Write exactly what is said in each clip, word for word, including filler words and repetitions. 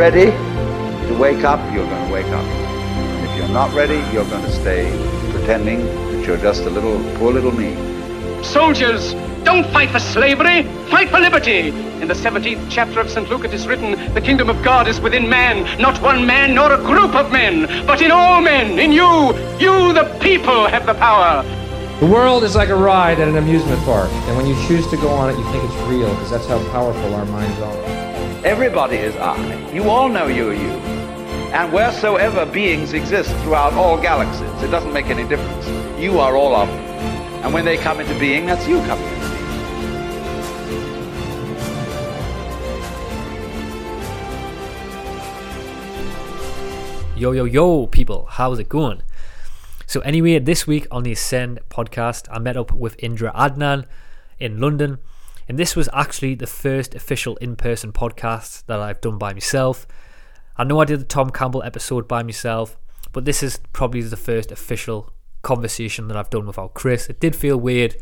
ready to wake up, you're going to wake up. And if you're not ready, you're going to stay pretending that you're just a little, poor little me. Soldiers, don't fight for slavery, fight for liberty. In the seventeenth chapter of Saint Luke it is written, the kingdom of God is within man, not one man nor a group of men, but in all men, in you, you the people have the power. The world is like a ride at an amusement park, and when you choose to go on it, you think it's real, because that's how powerful our minds are. Everybody is I. You all know you're you. And wheresoever beings exist throughout all galaxies, it doesn't make any difference. You are all of them. And when they come into being, that's you coming into being. Yo, yo, yo, people, how's it going? So anyway, this week on the Ascend podcast, I met up with Indra Adnan in London, and this was actually the first official in-person podcast that I've done by myself. I know I did the Tom Campbell episode by myself, but this is probably the first official conversation that I've done without Chris. It did feel weird,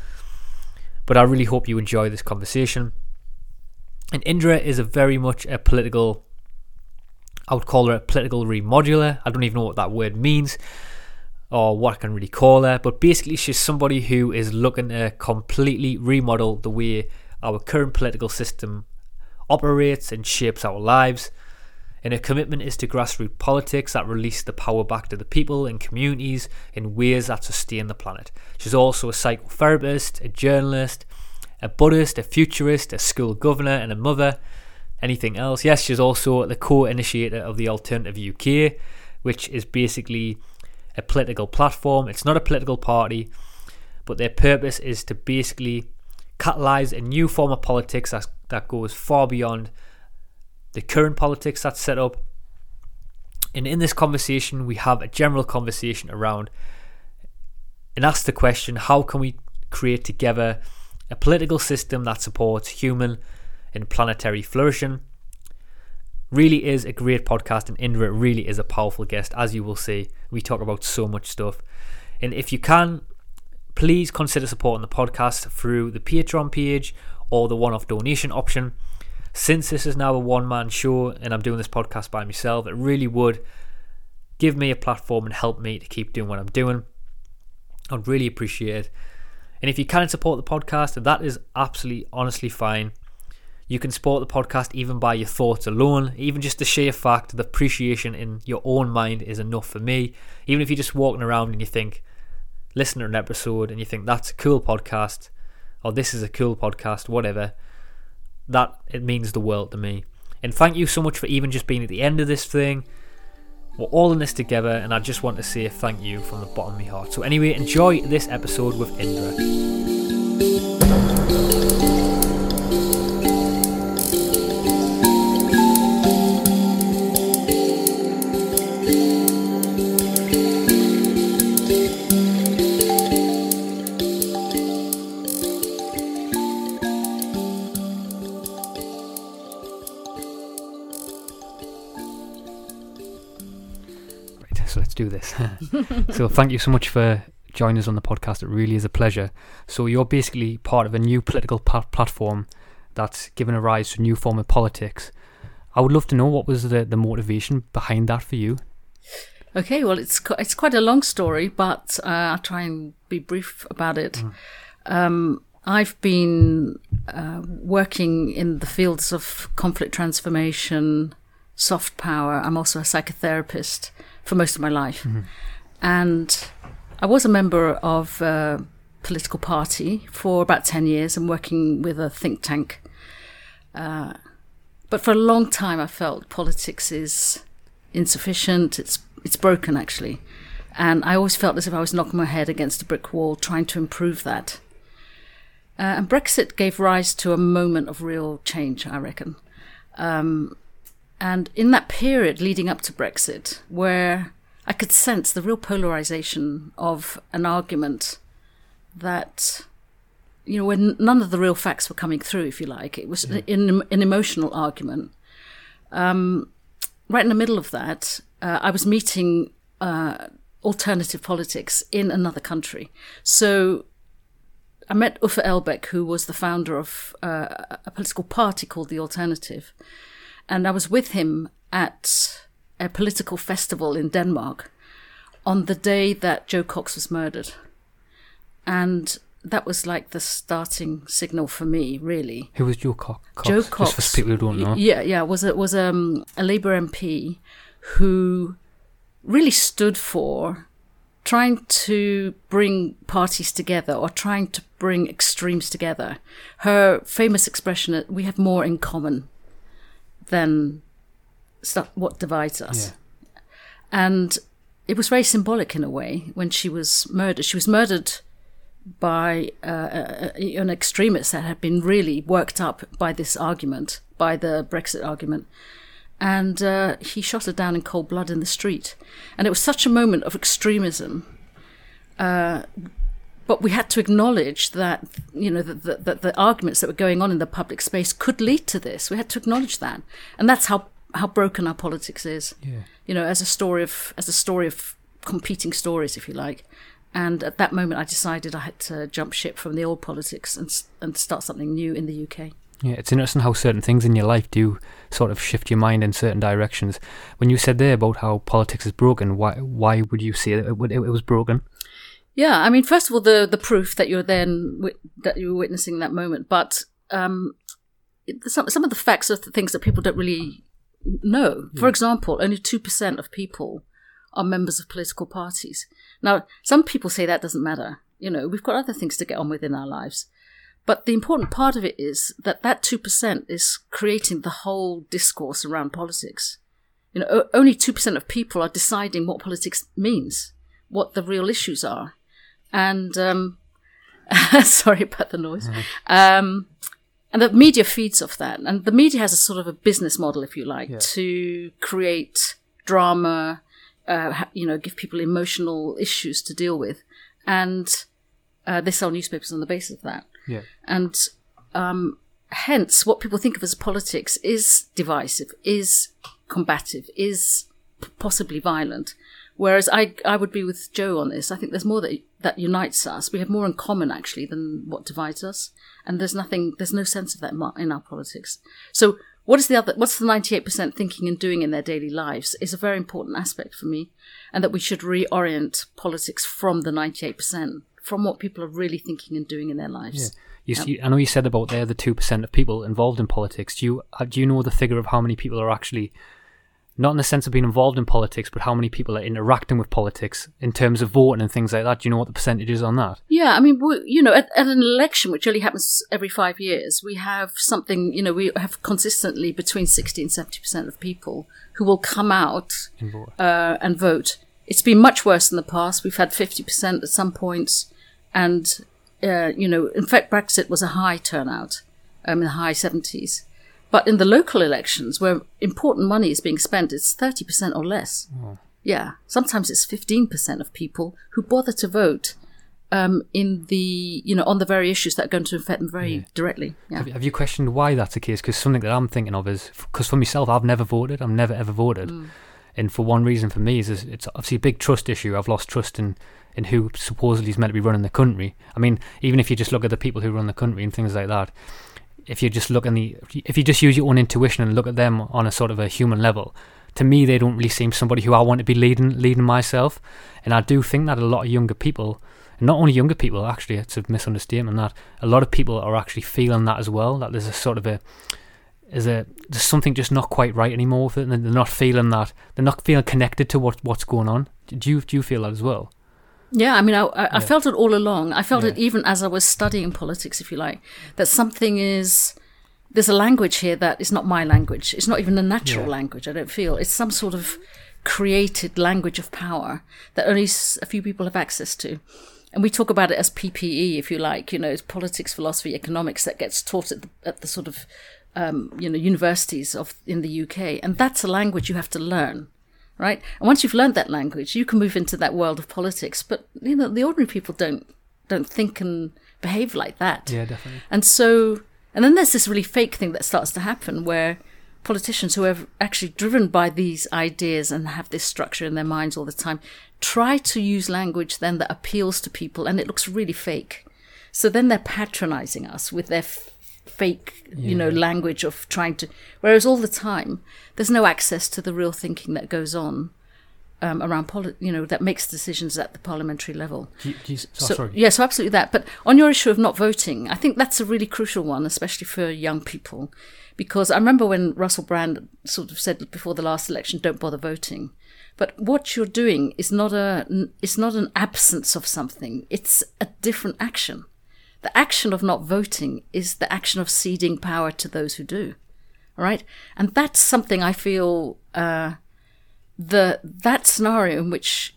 but I really hope you enjoy this conversation. And Indra is a very much a political, I would call her a political remodeler. I don't even know what that word means or what I can really call her, but basically she's somebody who is looking to completely remodel the way our current political system operates and shapes our lives. And her commitment is to grassroots politics that release the power back to the people and communities in ways that sustain the planet. She's also a psychotherapist, a journalist, a Buddhist, a futurist, a school governor, and a mother. Anything else? Yes, she's also the co-initiator of the Alternative U K, which is basically a political platform. It's not a political party, but their purpose is to basically catalyse a new form of politics that, that goes far beyond the current politics that's set up. And in this conversation, we have a general conversation around and ask the question, how can we create together a political system that supports human and planetary flourishing? Really is a great podcast, and Indra really is a powerful guest. As you will see, we talk about so much stuff. And if you can, please consider supporting the podcast through the Patreon page or the one-off donation option. Since this is now a one-man show and I'm doing this podcast by myself, it really would give me a platform and help me to keep doing what I'm doing. I'd really appreciate it. And if you can support the podcast, that is absolutely honestly fine. You can support the podcast even by your thoughts alone. Even just the sheer fact, the appreciation in your own mind is enough for me. Even if you're just walking around and you think, listen to an episode and you think that's a cool podcast, or this is a cool podcast, whatever, that it means the world to me. And thank you so much for even just being at the end of this thing. We're all in this together, and I just want to say thank you from the bottom of my heart. So anyway, enjoy this episode with Indra. So let's do this. So thank you so much for joining us on the podcast. It really is a pleasure. So you're basically part of a new political pa- platform that's given a rise to a new form of politics. I would love to know, what was the, the motivation behind that for you? Okay, well, it's it's quite a long story, but uh, I'll try and be brief about it. Mm. Um, I've been uh, working in the fields of conflict transformation, soft power. I'm also a psychotherapist for most of my life. Mm-hmm. And I was a member of a political party for about ten years and working with a think tank. Uh, but for a long time I felt politics is insufficient, it's it's broken actually. And I always felt as if I was knocking my head against a brick wall trying to improve that. Uh, and Brexit gave rise to a moment of real change, I reckon. Um, And in that period leading up to Brexit, where I could sense the real polarization of an argument that, you know, when none of the real facts were coming through, if you like, it was yeah. an, an emotional argument. Um, right in the middle of that, uh, I was meeting uh, alternative politics in another country. So I met Uffe Elbæk, who was the founder of uh, a political party called The Alternative. And I was with him at a political festival in Denmark on the day that Joe Cox was murdered. And that was like the starting signal for me, really. Who was Joe Co- Cox? Joe Cox. Just for people who don't know. Yeah, yeah, was a, was um, a Labour M P who really stood for trying to bring parties together or trying to bring extremes together. Her famous expression that we have more in common than stuff what divides us. Yeah. And it was very symbolic in a way when she was murdered. She was murdered by uh, a, an extremist that had been really worked up by this argument, by the Brexit argument. And uh, he shot her down in cold blood in the street. And it was such a moment of extremism. Uh, but we had to acknowledge that, you know, that the, the, the arguments that were going on in the public space could lead to this. We had to acknowledge that. And that's how, how broken our politics is. Yeah. You know, as a story of as a story of competing stories, if you like. And at that moment, I decided I had to jump ship from the old politics and and start something new in the U K. Yeah, it's interesting how certain things in your life do sort of shift your mind in certain directions. When you said there about how politics is broken, why why would you say that it, it, it was broken? Yeah, I mean, first of all, the the proof that you're then that you were witnessing that moment, but um, some some of the facts are the things that people don't really know. Yeah. For example, only two percent of people are members of political parties. Now, some people say that doesn't matter. You know, we've got other things to get on with in our lives. But the important part of it is that that two percent is creating the whole discourse around politics. You know, o- only two percent of people are deciding what politics means, what the real issues are. And, um, sorry about the noise. Mm-hmm. Um, and the media feeds off that. And the media has a sort of a business model, if you like, yeah. to create drama, uh, you know, give people emotional issues to deal with. And uh, they sell newspapers on the basis of that. Yeah. And um, hence, what people think of as politics is divisive, is combative, is p- possibly violent. Whereas I, I would be with Joe on this. I think there's more that that unites us. We have more in common, actually, than what divides us. And there's nothing, there's no sense of that in our politics. So what is the other, what's the ninety-eight percent thinking and doing in their daily lives is a very important aspect for me. And that we should reorient politics from the ninety-eight percent. From what people are really thinking and doing in their lives. Yeah. You, um, I know you said about there the two percent of people involved in politics. Do you do you know the figure of how many people are actually, not in the sense of being involved in politics, but how many people are interacting with politics in terms of voting and things like that? Do you know what the percentage is on that? Yeah, I mean, we, you know, at, at an election, which only happens every five years, we have something, you know, we have consistently between sixty and seventy percent of people who will come out and vote. Uh, and vote. It's been much worse in the past. We've had fifty percent at some points. And, uh, you know, in fact, Brexit was a high turnout um, in the high seventies. But in the local elections, where important money is being spent, it's thirty percent or less. Oh. Yeah. Sometimes it's fifteen percent of people who bother to vote um, in the, you know, on the very issues that are going to affect them very yeah. directly. Yeah. Have, have you questioned why that's the case? Because something that I'm thinking of is, because for myself, I've never voted. I've never, ever voted. Mm. And for one reason for me is, is it's obviously a big trust issue. I've lost trust in... in who supposedly is meant to be running the country. I mean, even if you just look at the people who run the country and things like that, if you just look at the, if you just use your own intuition and look at them on a sort of a human level, to me they don't really seem somebody who I want to be leading leading myself. And I do think that a lot of younger people, and not only younger people, actually, it's a misunderstatement, that a lot of people are actually feeling that as well, that there's a sort of a, is a there's something just not quite right anymore with it, and they're not feeling that, they're not feeling connected to what what's going on. Do you do you feel that as well? Yeah, I mean, I, I yeah. felt it all along. I felt yeah. it even as I was studying politics, if you like, that something is, there's a language here that is not my language. It's not even a natural yeah. language, I don't feel. It's some sort of created language of power that only a few people have access to. And we talk about it as P P E, if you like, you know, it's politics, philosophy, economics that gets taught at the, at the sort of, um, you know, universities of in the U K. And that's a language you have to learn. Right, and once you've learned that language, you can move into that world of politics. But you know, the ordinary people don't don't think and behave like that. Yeah, definitely. And so, and then there's this really fake thing that starts to happen, where politicians who are actually driven by these ideas and have this structure in their minds all the time try to use language then that appeals to people, and it looks really fake. So then they're patronizing us with their f- fake, you know, language of trying to, whereas all the time, there's no access to the real thinking that goes on um, around, poli- you know, that makes decisions at the parliamentary level. Do you, do you, oh, so, sorry. yeah, so absolutely that. But on your issue of not voting, I think that's a really crucial one, especially for young people. Because I remember when Russell Brand sort of said before the last election, don't bother voting. But what you're doing is not a, it's not an absence of something. It's a different action. The action of not voting is the action of ceding power to those who do. All right? And that's something I feel, uh, the, that scenario in which,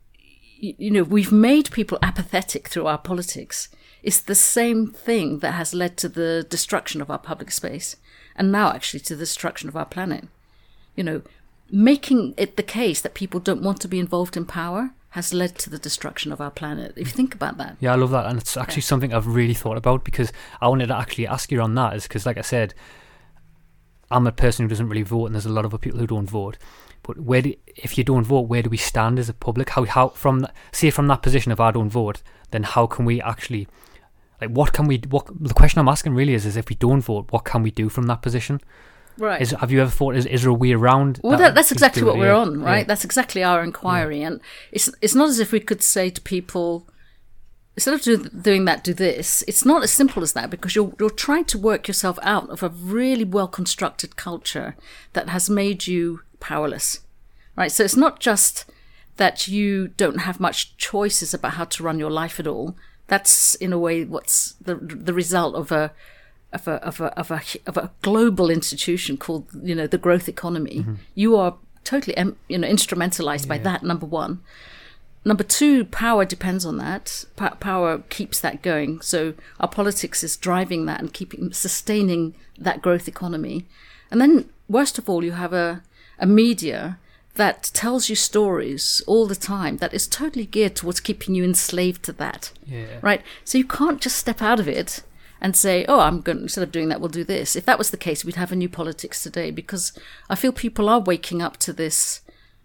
you know, we've made people apathetic through our politics is the same thing that has led to the destruction of our public space. And now actually to the destruction of our planet. You know, making it the case that people don't want to be involved in power has led to the destruction of our planet. If you think about that. Yeah, I love that. And it's actually yeah. something I've really thought about, because I wanted to actually ask you on that, is because, like I said, I'm a person who doesn't really vote, and there's a lot of other people who don't vote. But where do, if you don't vote, where do we stand as a public? How, how from the, say from that position, if I don't vote, then how can we actually... Like, what can we, what, the question I'm asking really is, is if we don't vote, what can we do from that position? Right. Is, have you ever thought, is, is there a way around? Well, that that, that's exactly what we're yeah. on, right? Yeah. That's exactly our inquiry. Yeah. And it's it's not as if we could say to people, instead of do, doing that, do this. It's not as simple as that, because you're, you're trying to work yourself out of a really well-constructed culture that has made you powerless, right? So it's not just that you don't have much choices about how to run your life at all. That's in a way what's the the result of a of a of a of a of a global institution called, you know, the growth economy. Mm-hmm. You are totally you know instrumentalized yeah. by that. Number one. Number two, power depends on that. Pa- power keeps that going. So our politics is driving that and keeping sustaining that growth economy. And then, worst of all, you have a a media that tells you stories all the time that is totally geared towards keeping you enslaved to that. Yeah. Right? So you can't just step out of it and say, oh, I'm going, instead of doing that, we'll do this. If that was the case, we'd have a new politics today, because I feel people are waking up to this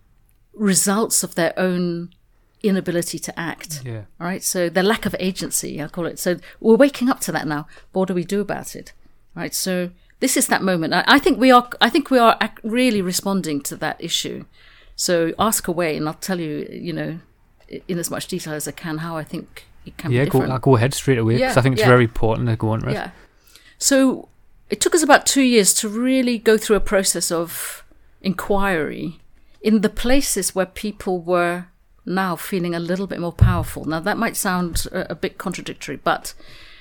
results of their own inability to act. Yeah. All right? So the lack of agency, I call it. So we're waking up to that now. But what do we do about it? Right? So this is that moment. I, I think we are. I think we are ac- really responding to that issue. So ask away, and I'll tell you, you know, in as much detail as I can, how I think it can yeah, be different. Yeah, go, go ahead straight away, because yeah, I think it's yeah. very important to go on, right? Yeah. So it took us about two years to really go through a process of inquiry in the places where people were now feeling a little bit more powerful. Now, that might sound a, a bit contradictory, but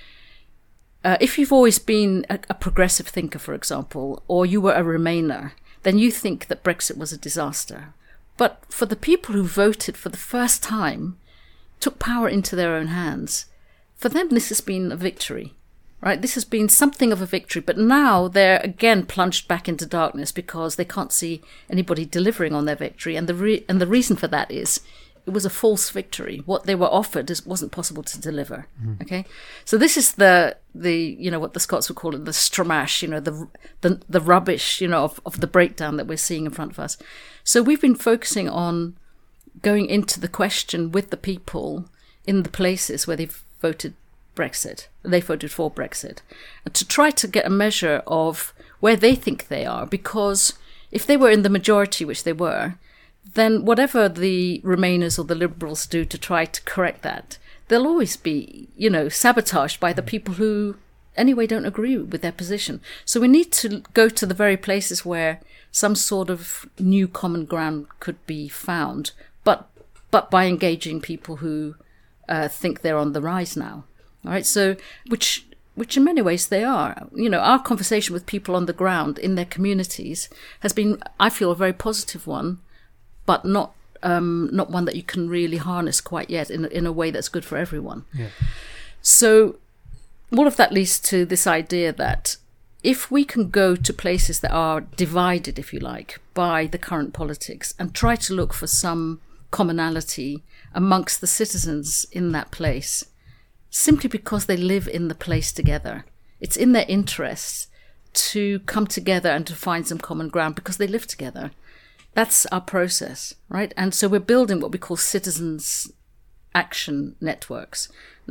uh, if you've always been a, a progressive thinker, for example, or you were a Remainer, then you think that Brexit was a disaster. But for the people who voted for the first time, took power into their own hands, for them this has been a victory, right? This has been something of a victory, but now they're again plunged back into darkness because they can't see anybody delivering on their victory. And the re- and the reason for that is it was a false victory. What they were offered is, wasn't possible to deliver. Mm-hmm. Okay, so this is the the you know what the Scots would call it, the stramash, you know, the the the rubbish, you know, of, of the breakdown that we're seeing in front of us. So we've been focusing on going into the question with the people in the places where they've voted Brexit, they voted for Brexit, and to try to get a measure of where they think they are, because if they were in the majority, which they were, then whatever the Remainers or the Liberals do to try to correct that, they'll always be, you know, sabotaged by the people who anyway don't agree with their position. So we need to go to the very places where some sort of new common ground could be found, but but by engaging people who uh, think they're on the rise now. All right, so which which in many ways they are. You know, our conversation with people on the ground in their communities has been, I feel, a very positive one, but not um, not one that you can really harness quite yet in in a way that's good for everyone. Yeah. So all of that leads to this idea that if we can go to places that are divided, if you like, by the current politics and try to look for some commonality amongst the citizens in that place, simply because they live in the place together, it's in their interests to come together and to find some common ground because they live together. That's our process, right? And so we're building what we call citizens action networks. Now,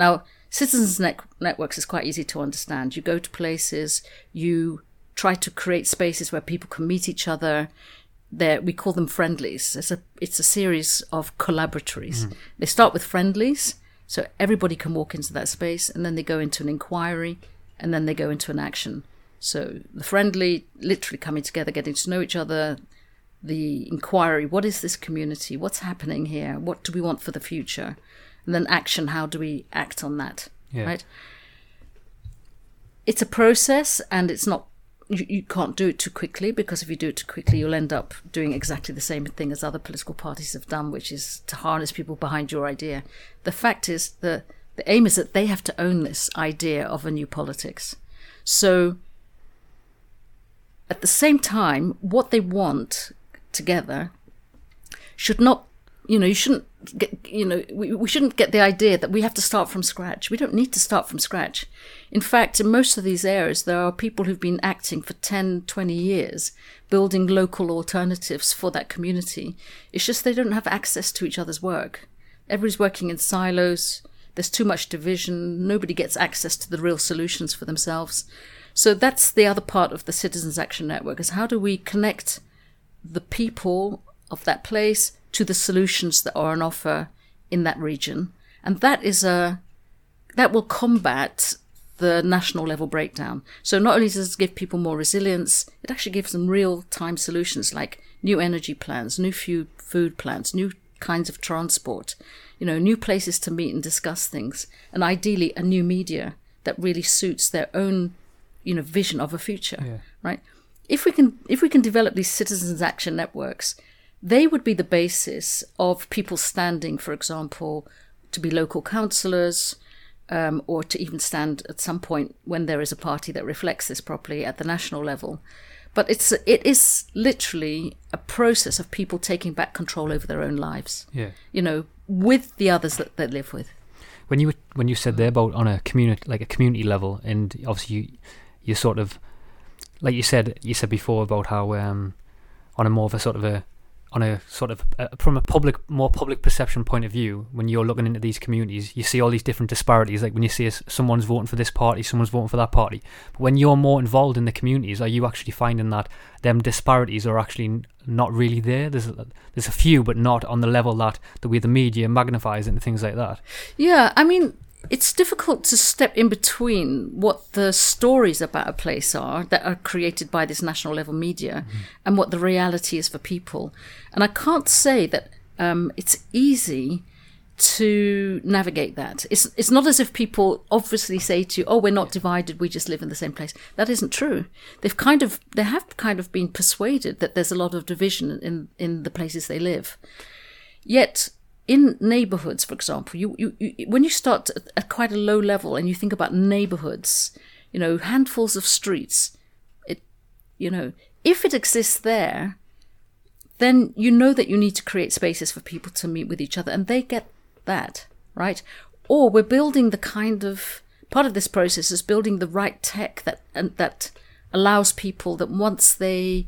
Citizens net- networks is quite easy to understand. You go to places, you try to create spaces where people can meet each other. There, we call them friendlies. It's a it's a series of collaboratories. Mm. They start with friendlies, so everybody can walk into that space, and then they go into an inquiry, and then they go into an action. So the friendly, literally coming together, getting to know each other. The inquiry, what is this community? What's happening here? What do we want for the future? And then action, how do we act on that? Yeah. Right? It's a process, and it's not, you, you can't do it too quickly, because if you do it too quickly, you'll end up doing exactly the same thing as other political parties have done, which is to harness people behind your idea. The fact is, the, the aim is that they have to own this idea of a new politics. So at the same time, what they want together should not, you know, you shouldn't get, you know, we, we shouldn't get the idea that we have to start from scratch. We don't need to start from scratch. In fact, in most of these areas, there are people who've been acting for ten, twenty years, building local alternatives for that community. It's just they don't have access to each other's work. Everybody's working in silos. There's too much division. Nobody gets access to the real solutions for themselves. So that's the other part of the Citizens Action Network, is how do we connect the people of that place to the solutions that are on offer in that region. And that is a, that will combat the national level breakdown. So not only does it give people more resilience, it actually gives them real time solutions like new energy plans, new food, food plans, new kinds of transport, you know, new places to meet and discuss things, and ideally a new media that really suits their own, you know, vision of a future, yeah. right? If we can, if we can develop these citizens' action networks, they would be the basis of people standing, for example, to be local councillors, um, or to even stand at some point when there is a party that reflects this properly at the national level. But it's it is literally a process of people taking back control over their own lives. Yeah, you know, with the others that they live with. When you when you said there about on a community, like a community level, and obviously you you sort of, like you said you said before about how um, on a more of a sort of a on a sort of uh, from a public more public perception point of view, when you're looking into these communities, you see all these different disparities. Like when you see a, someone's voting for this party, someone's voting for that party. But when you're more involved in the communities, are you actually finding that them disparities are actually not really there? There's a, there's a few, but not on the level that the way the media magnifies it and things like that. Yeah, I mean, it's difficult to step in between what the stories about a place are that are created by this national level media mm-hmm. and what the reality is for people. And I can't say that um, it's easy to navigate that. It's it's not as if people obviously say to you, oh, we're not divided, we just live in the same place. That isn't true. They've kind of, they have kind of been persuaded that there's a lot of division in, in the places they live. Yet, in neighborhoods, for example, you, you, you when you start at, at quite a low level and you think about neighborhoods, you know, handfuls of streets, it, you know, if it exists there, then you know that you need to create spaces for people to meet with each other, and they get that, right? Or we're building the kind of, part of this process is building the right tech that and that allows people that once they,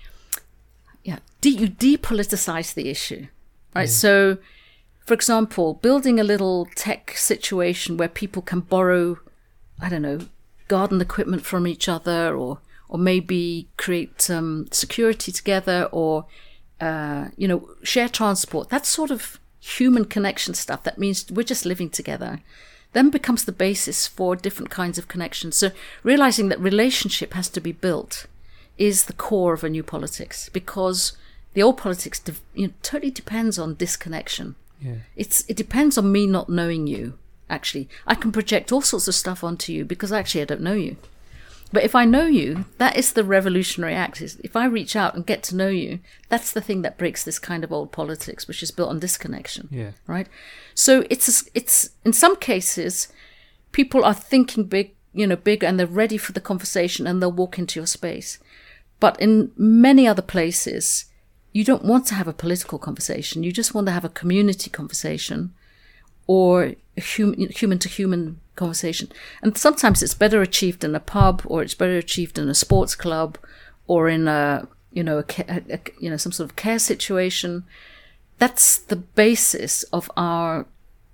yeah, de- you depoliticize the issue, right? Yeah. So, for example, building a little tech situation where people can borrow, I don't know, garden equipment from each other, or or maybe create um, security together, or, uh, you know, share transport. That sort of human connection stuff, that means we're just living together, then becomes the basis for different kinds of connections. So realizing that relationship has to be built is the core of a new politics, because the old politics, you know, totally depends on disconnection. Yeah. It's it depends on me not knowing you. Actually, I can project all sorts of stuff onto you because actually I don't know you. But if I know you, that is the revolutionary act. If I reach out and get to know you, that's the thing that breaks this kind of old politics, which is built on disconnection. Yeah. Right. So it's it's in some cases, people are thinking big, you know, big, and they're ready for the conversation, and they'll walk into your space. But in many other places, you don't want to have a political conversation. You just want to have a community conversation, or a human, human-to-human conversation. And sometimes it's better achieved in a pub, or it's better achieved in a sports club, or in a, you know, a, a, a, you know, some sort of care situation. That's the basis of our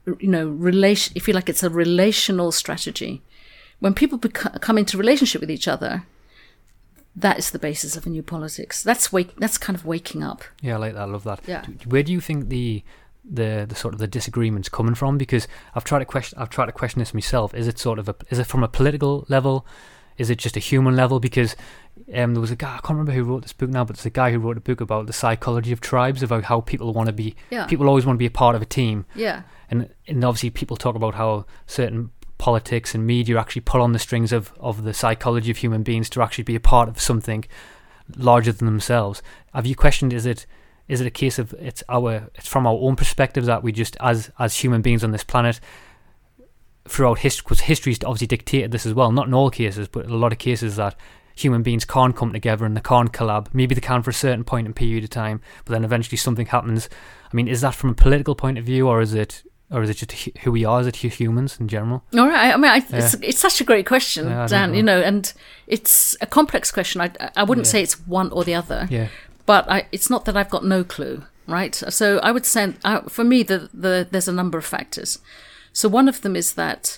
you know, relation, if you like, it's a relational strategy. When people beco- come into relationship with each other, that is the basis of a new politics. That's wake, that's kind of waking up. Yeah, I like that. I love that. Yeah. Where do you think the the the sort of the disagreements coming from? Because I've tried to question I've tried to question this myself. Is it sort of a is it from a political level? Is it just a human level? Because um, there was a guy, I can't remember who wrote this book now, but it's a guy who wrote a book about the psychology of tribes, about how people want to be, Yeah. people always want to be a part of a team. Yeah. And and obviously people talk about how certain politics and media actually pull on the strings of, of the psychology of human beings to actually be a part of something larger than themselves. Have you questioned, is it is it a case of it's our it's from our own perspective that we just, as as human beings on this planet, throughout history, because history's obviously dictated this as well, not in all cases, but in a lot of cases, that human beings can't come together and they can't collab. Maybe they can for a certain point in period of time, but then eventually something happens. I mean, is that from a political point of view, or is it or is it just who we are as it humans in general? All right. I mean, I, Yeah. it's, it's such a great question, Yeah, I don't Dan, know. you know, and it's a complex question. I, I wouldn't Yeah. say it's one or the other. Yeah. But I, it's not that I've got no clue, right? So I would say, uh, for me, the, the, there's a number of factors. So one of them is that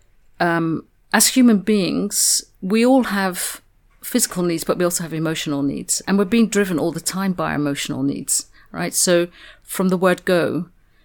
um, as human beings, we all have physical needs, but we also have emotional needs. And we're being driven all the time by our emotional needs, right? So from the word go,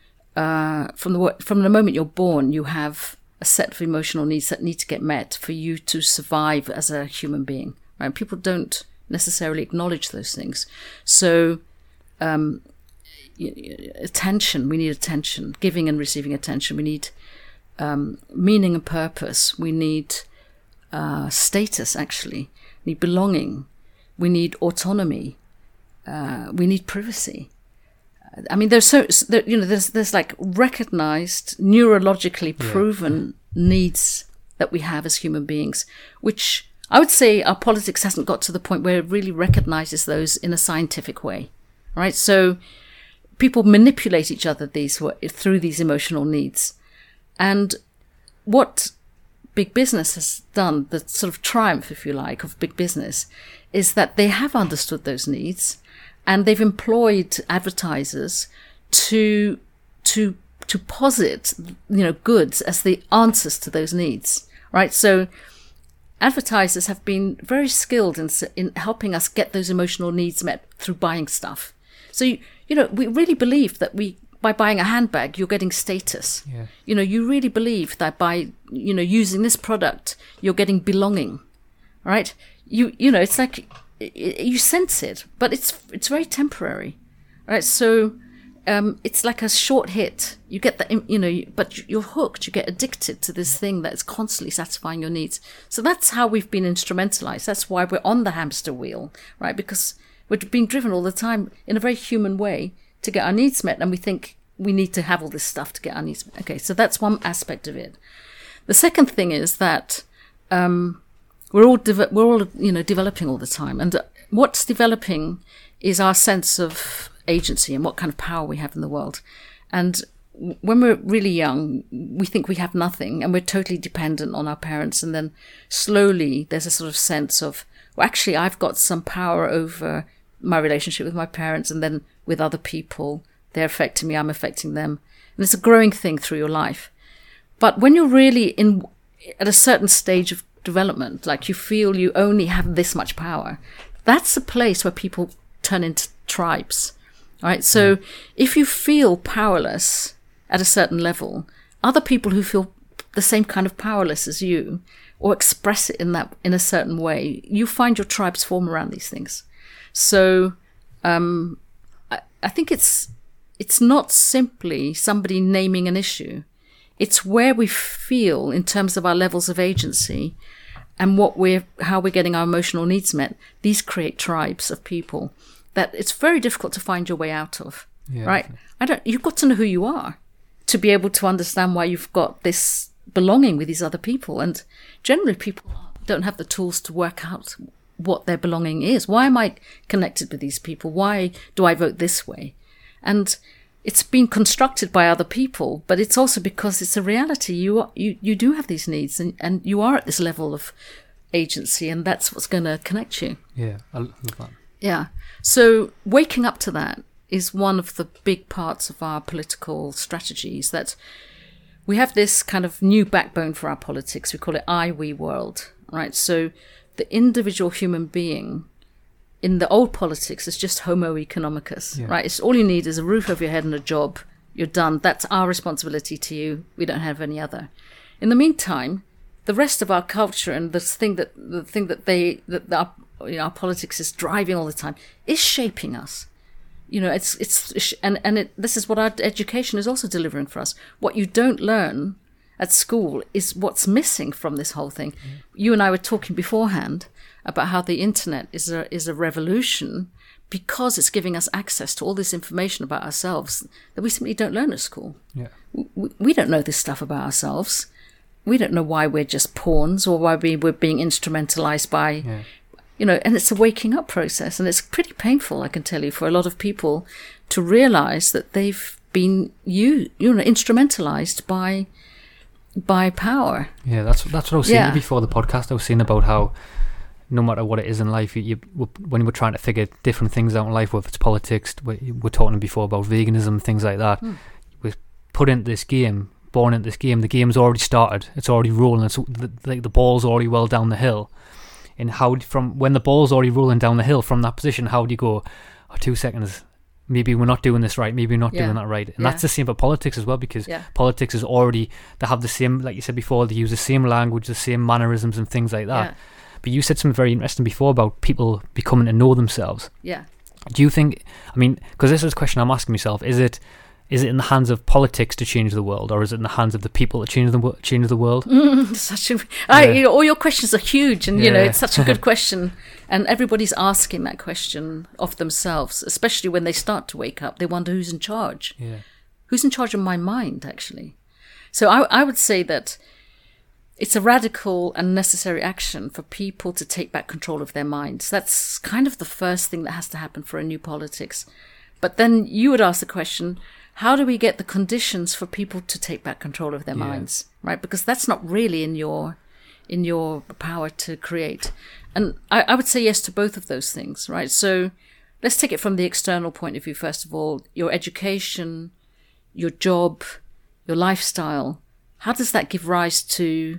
uh, from the word, from the moment you're born, you have a set of emotional needs that need to get met for you to survive as a human being, right? People don't necessarily acknowledge those things. So um, y- y- attention, we need attention, giving and receiving attention. We need um, meaning and purpose. We need uh, status, actually. We need belonging. We need autonomy. Uh, we need privacy. I mean, there's so there, you know, there's there's like recognized, neurologically proven yeah. needs that we have as human beings, which I would say our politics hasn't got to the point where it really recognizes those in a scientific way, right? So people manipulate each other these through these emotional needs, and what big business has done, the sort of triumph, if you like, of big business, is that they have understood those needs. And they've employed advertisers to to to posit, you know, goods as the answers to those needs, right? So advertisers have been very skilled in in helping us get those emotional needs met through buying stuff. So you, you know, we really believe that we by buying a handbag you're getting status. Yeah. You know, you really believe that by you know using this product you're getting belonging, right? You you know, it's like. You sense it, but it's it's very temporary, right? So um, it's like a short hit. You get that, you know, but you're hooked. You get addicted to this thing that is constantly satisfying your needs. So that's how we've been instrumentalized. That's why we're on the hamster wheel, right? Because we're being driven all the time in a very human way to get our needs met, and we think we need to have all this stuff to get our needs met. Okay, so that's one aspect of it. The second thing is that. Um, We're all, de- we're all, you know, developing all the time. And what's developing is our sense of agency and what kind of power we have in the world. And when we're really young, we think we have nothing and we're totally dependent on our parents. And then slowly there's a sort of sense of, well, actually, I've got some power over my relationship with my parents and then with other people. They're affecting me, I'm affecting them. And it's a growing thing through your life. But when you're really in at a certain stage of development, like you feel you only have this much power, that's a place where people turn into tribes, right? So mm. if you feel powerless at a certain level, other people who feel the same kind of powerless as you or express it in that in a certain way, you find your tribes form around these things. So um, I, I think it's it's not simply somebody naming an issue. It's where we feel in terms of our levels of agency and what we're, how we're getting our emotional needs met. These create tribes of people that it's very difficult to find your way out of, yeah, right? I don't, you've got to know who you are to be able to understand why you've got this belonging with these other people. And generally people don't have the tools to work out what their belonging is. Why am I connected with these people? Why do I vote this way? And it's been constructed by other people, but it's also because it's a reality. You are, you, you do have these needs and, and you are at this level of agency and that's what's going to connect you. Yeah, I love that. Yeah. So waking up to that is one of the big parts of our political strategies, that we have this kind of new backbone for our politics. We call it I, we world, right? So the individual human being in the old politics is just homo economicus, yeah. right? It's all you need is a roof over your head and a job. You're done. That's our responsibility to you. We don't have any other. In the meantime, the rest of our culture and the thing that the thing that they that our, you know, our politics is driving all the time is shaping us. You know, it's it's and and it, this is what our education is also delivering for us. What you don't learn at school is what's missing from this whole thing. Mm. You and I were talking beforehand about how the internet is a is a revolution because it's giving us access to all this information about ourselves that we simply don't learn at school. Yeah. We, we don't know this stuff about ourselves. We don't know why we're just pawns or why we, we're being instrumentalized by, yeah. you know, and it's a waking up process. And it's pretty painful, I can tell you, for a lot of people to realize that they've been, you, you know, instrumentalized by by power. Yeah, that's that's what I was saying yeah. before the podcast. I was saying about how no matter what it is in life, you, you when we're trying to figure different things out in life, whether it's politics, we we're talking before about veganism, things like that, mm. we're put into this game, born into this game, the game's already started, it's already rolling, it's the, the, the ball's already well down the hill. And how, from when the ball's already rolling down the hill from that position, how do you go, oh, two seconds, maybe we're not doing this right, maybe we're not yeah. doing that right. And yeah. that's the same for politics as well, because yeah. politics is already, they have the same, like you said before, they use the same language, the same mannerisms and things like that. Yeah. But you said something very interesting before about people becoming to know themselves. Yeah. Do you think, I mean, because this is a question I'm asking myself, is it is it in the hands of politics to change the world, or is it in the hands of the people to change the, change the world? Mm, such a, yeah. I, you know, all your questions are huge, and, yeah. you know, it's such a good question. And everybody's asking that question of themselves, especially when they start to wake up. They wonder who's in charge. Yeah. Who's in charge of my mind, actually? So I, I would say that it's a radical and necessary action for people to take back control of their minds. That's kind of the first thing that has to happen for a new politics. But then you would ask the question, how do we get the conditions for people to take back control of their yeah. minds, right? Because that's not really in your in your power to create. And I, I would say yes to both of those things, right? So let's take it from the external point of view, first of all. Your education, your job, your lifestyle. How does that give rise to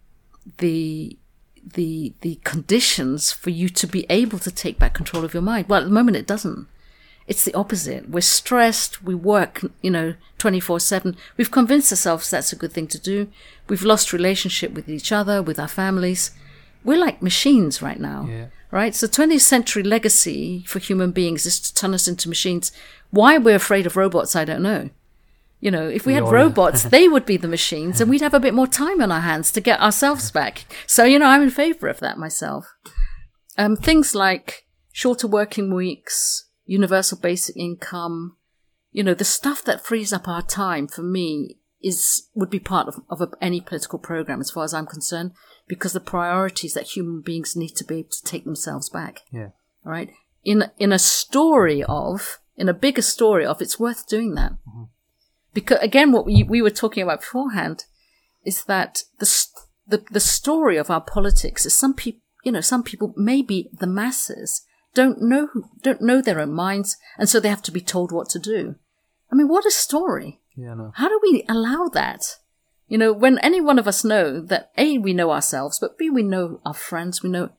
the the the conditions for you to be able to take back control of your mind? Well, at the moment it doesn't. It's the opposite. We're stressed. We work, you know, twenty-four seven. We've convinced ourselves that's a good thing to do. We've lost relationship with each other, with our families. We're like machines right now, yeah. right? So twentieth century legacy for human beings is to turn us into machines. Why we're afraid of robots, I don't know. You know, if we had robots, they would be the machines, and we'd have a bit more time on our hands to get ourselves back. So, you know, I'm in favor of that myself. Um, things like shorter working weeks, universal basic income, you know, the stuff that frees up our time for me is would be part of, of a, any political program as far as I'm concerned, because the priorities that human beings need to be able to take themselves back. Yeah. All right. In in a story of, in a bigger story of, it's worth doing that. Mm-hmm. Because again, what we, we were talking about beforehand is that the, the the story of our politics is some people, you know, some people, maybe the masses, don't know don't know their own minds, and so they have to be told what to do. I mean, what a story! Yeah, no. How do we allow that? You know, when any one of us know that A, we know ourselves, but B, we know our friends, we know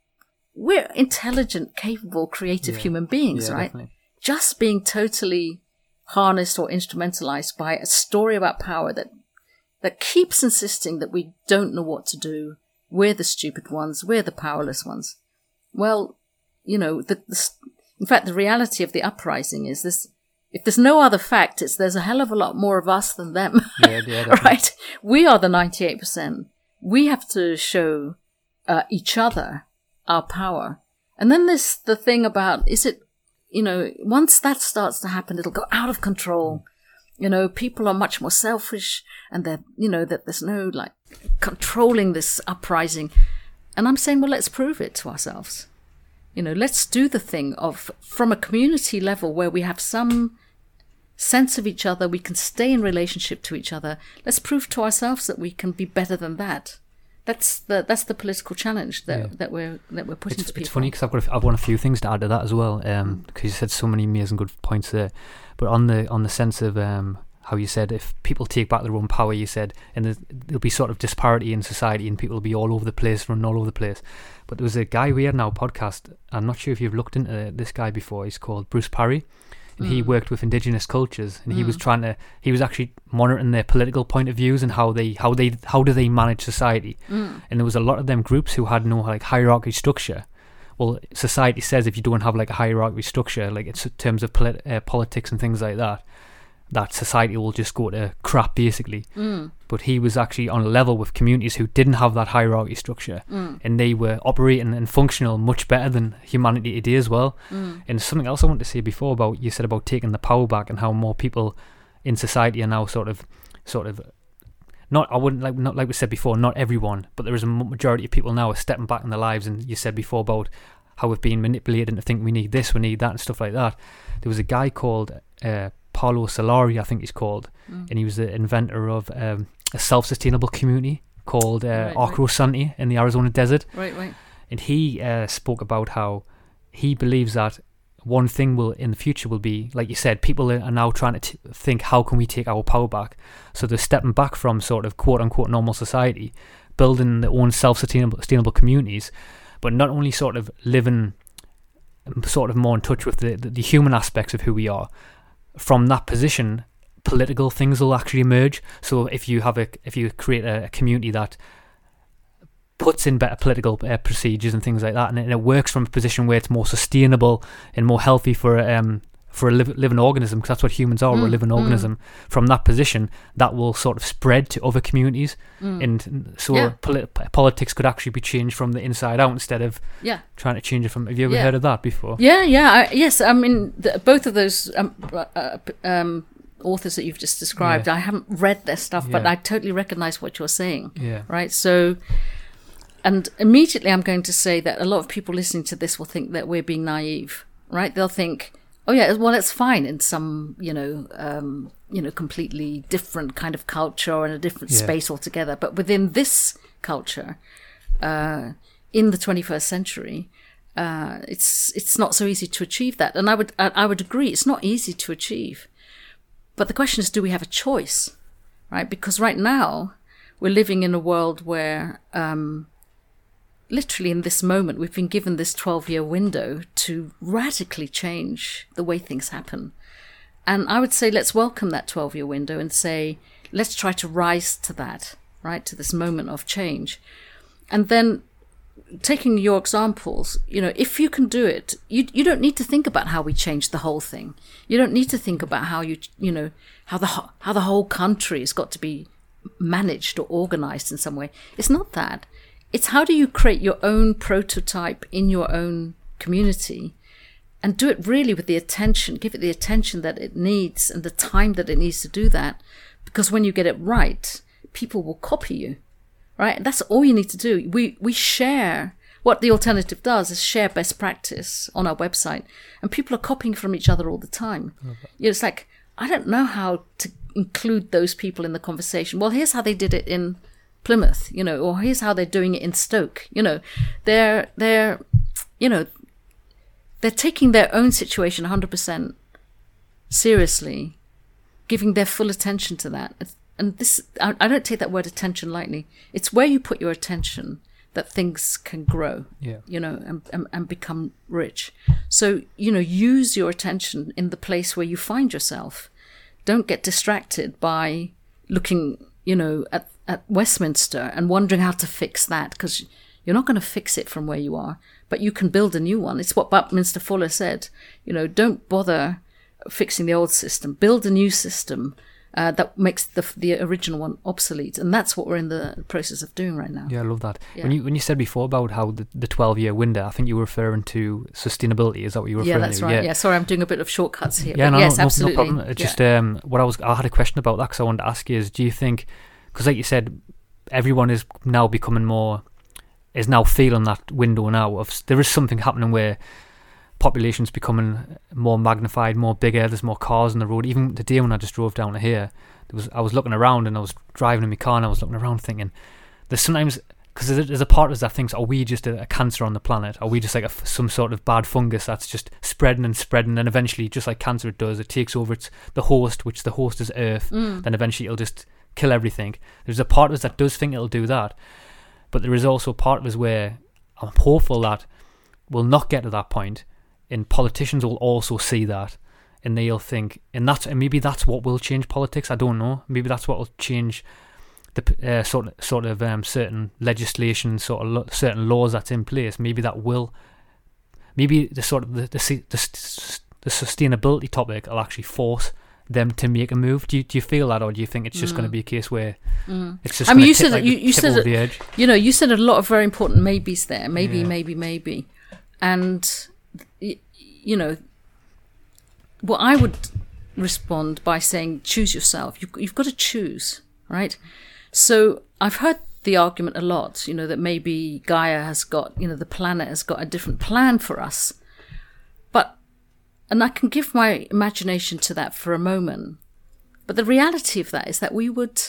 we're intelligent, capable, creative yeah. human beings, yeah, right? Definitely. Just being totally harnessed or instrumentalized by a story about power that that keeps insisting that we don't know what to do. We're the stupid ones. We're the powerless ones. Well, you know, the, the, in fact, the reality of the uprising is this: if there's no other fact, it's there's a hell of a lot more of us than them. Yeah, yeah, right? We are the ninety-eight percent. We have to show uh, each other our power. And then there's the thing about, is it, you know, once that starts to happen, it'll go out of control. You know, people are much more selfish, and they're, you know, that there's no, like, controlling this uprising. And I'm saying, well, let's prove it to ourselves. You know, let's do the thing of, from a community level where we have some sense of each other, we can stay in relationship to each other. Let's prove to ourselves that we can be better than that. That's the that's the political challenge that yeah. that we're that we're putting it's, to people. It's funny because I've got a, I've got a few things to add to that as well. Um, because you said so many amazing good points there. But on the on the sense of um how you said if people take back their own power, you said, and there's- there'll be sort of disparity in society and people will be all over the place, running all over the place. But there was a guy we had in our podcast, I'm not sure if you've looked into this guy before, he's called Bruce Parry, and he worked with indigenous cultures, and he was trying to, he was actually monitoring their political point of views and how they, how they, how do they manage society. And there was a lot of them groups who had no like hierarchy structure. Well, society says if you don't have like a hierarchy structure, like it's in terms of polit- uh, politics and things like that, that society will just go to crap basically. Mm. But he was actually on a level with communities who didn't have that hierarchy structure, Mm. and they were operating and functional much better than humanity today as well. Mm. And something else I wanted to say before about, you said about taking the power back and how more people in society are now sort of, sort of, not, I wouldn't like, not like we said before, not everyone, but there is a majority of people now are stepping back in their lives. And you said before about how we've been manipulated into thinking we need this, we need that, and stuff like that. There was a guy called uh, Paulo Solari, I think he's called, Mm. and he was the inventor of um, a self-sustainable community called uh, Right, Arco Santi in the Arizona desert. Right, right. And he uh, spoke about how he believes that one thing will in the future will be, like you said, people are now trying to t- think, how can we take our power back? So they're stepping back from sort of quote-unquote normal society, building their own self-sustainable sustainable communities, but not only sort of living sort of more in touch with the, the, the human aspects of who we are. From that position, political things will actually emerge. So if you have a, if you create a, a community that puts in better political uh, procedures and things like that, and it, and it works from a position where it's more sustainable and more healthy for um for a liv- living organism, because that's what humans are, we're a Mm, living mm. organism. From that position, that will sort of spread to other communities, Mm. and so Yeah. poli- politics could actually be changed from the inside out instead of Yeah. trying to change it from. Have you ever Yeah. heard of that before? Yeah, yeah, I, yes. I mean, the, both of those um, uh, um, authors that you've just described, Yeah. I haven't read their stuff, but Yeah. I totally recognise what you're saying. Yeah. Right. So, and immediately I'm going to say that a lot of people listening to this will think that we're being naive. Right? They'll think, oh yeah, well, it's fine in some, you know, um, you know, completely different kind of culture or in a different Yeah. space altogether. But within this culture, uh, in the twenty-first century, uh, it's it's not so easy to achieve that. And I would I, I would agree, it's not easy to achieve. But the question is, do we have a choice, right? Because right now we're living in a world where, um, literally in this moment, we've been given this twelve-year window to radically change the way things happen. And I would say let's welcome that twelve-year window and say, let's try to rise to that, right, to this moment of change. And then, taking your examples, you know, if you can do it, you you don't need to think about how we change the whole thing. You don't need to think about how you, you know, how the ho- how the whole country has got to be managed or organized in some way. It's not that. It's how do you create your own prototype in your own community and do it really with the attention, give it the attention that it needs and the time that it needs to do that. Because when you get it right, people will copy you, right? That's all you need to do. We, we share, what the alternative does is share best practice on our website, and people are copying from each other all the time. You know, it's like, I don't know how to include those people in the conversation. Well, here's how they did it in Plymouth, you know, or here's how they're doing it in Stoke. You know, they're, they're, you know, they're taking their own situation one hundred percent seriously, giving their full attention to that. And this, I, I don't take that word attention lightly. It's where you put your attention that things can grow, Yeah. you know, and, and, and become rich. So, you know, use your attention in the place where you find yourself. Don't get distracted by looking, you know, at, at Westminster and wondering how to fix that, because you're not going to fix it from where you are, but you can build a new one. It's what Buckminster Fuller said, you know, don't bother fixing the old system, build a new system uh, that makes the the original one obsolete. And that's what we're in the process of doing right now. Yeah, I love that. Yeah. When you when you said before about how the, the twelve-year window, I think you were referring to sustainability. Is that what you were Yeah, referring that's to? right. Yeah. Sorry, I'm doing a bit of shortcuts here. Yeah, but no, yes, no, no, absolutely. no problem. It's Yeah. just um, what I was. I had a question about that because I wanted to ask you is, do you think, because like you said, everyone is now becoming more, is now feeling that window now of there is something happening where population's becoming more magnified, more bigger. There's more cars on the road. Even today when I just drove down to here, there was I was looking around and I was driving in my car and I was looking around thinking, there's sometimes because there's a part of us that thinks, are we just a, a cancer on the planet? Are we just like a, some sort of bad fungus that's just spreading and spreading, and eventually, just like cancer it does, it takes over its the host, which the host is Earth, Mm. then eventually it'll just kill everything. There's a part of us that does think it'll do that, but there is also a part of us where I'm hopeful that we'll not get to that point, and politicians will also see that, and they'll think, and that's and maybe that's what will change politics. I don't know. Maybe that's what will change the uh, sort of sort of um, certain legislation, sort of lo- certain laws that's in place. Maybe that will, maybe the sort of the the, the, the sustainability topic will actually force them to make a move. Do you do you feel that, or do you think it's just mm. going to be a case where mm. it's just? I mean, you tip, said like, you, you said over the edge? You know, you said a lot of very important maybes there. Maybe, Yeah. maybe, maybe, and y- you know, well, I would respond by saying, choose yourself. You've, you've got to choose, right? So I've heard the argument a lot, you know, that maybe Gaia has got, you know, the planet has got a different plan for us. But, and I can give my imagination to that for a moment. But the reality of that is that we would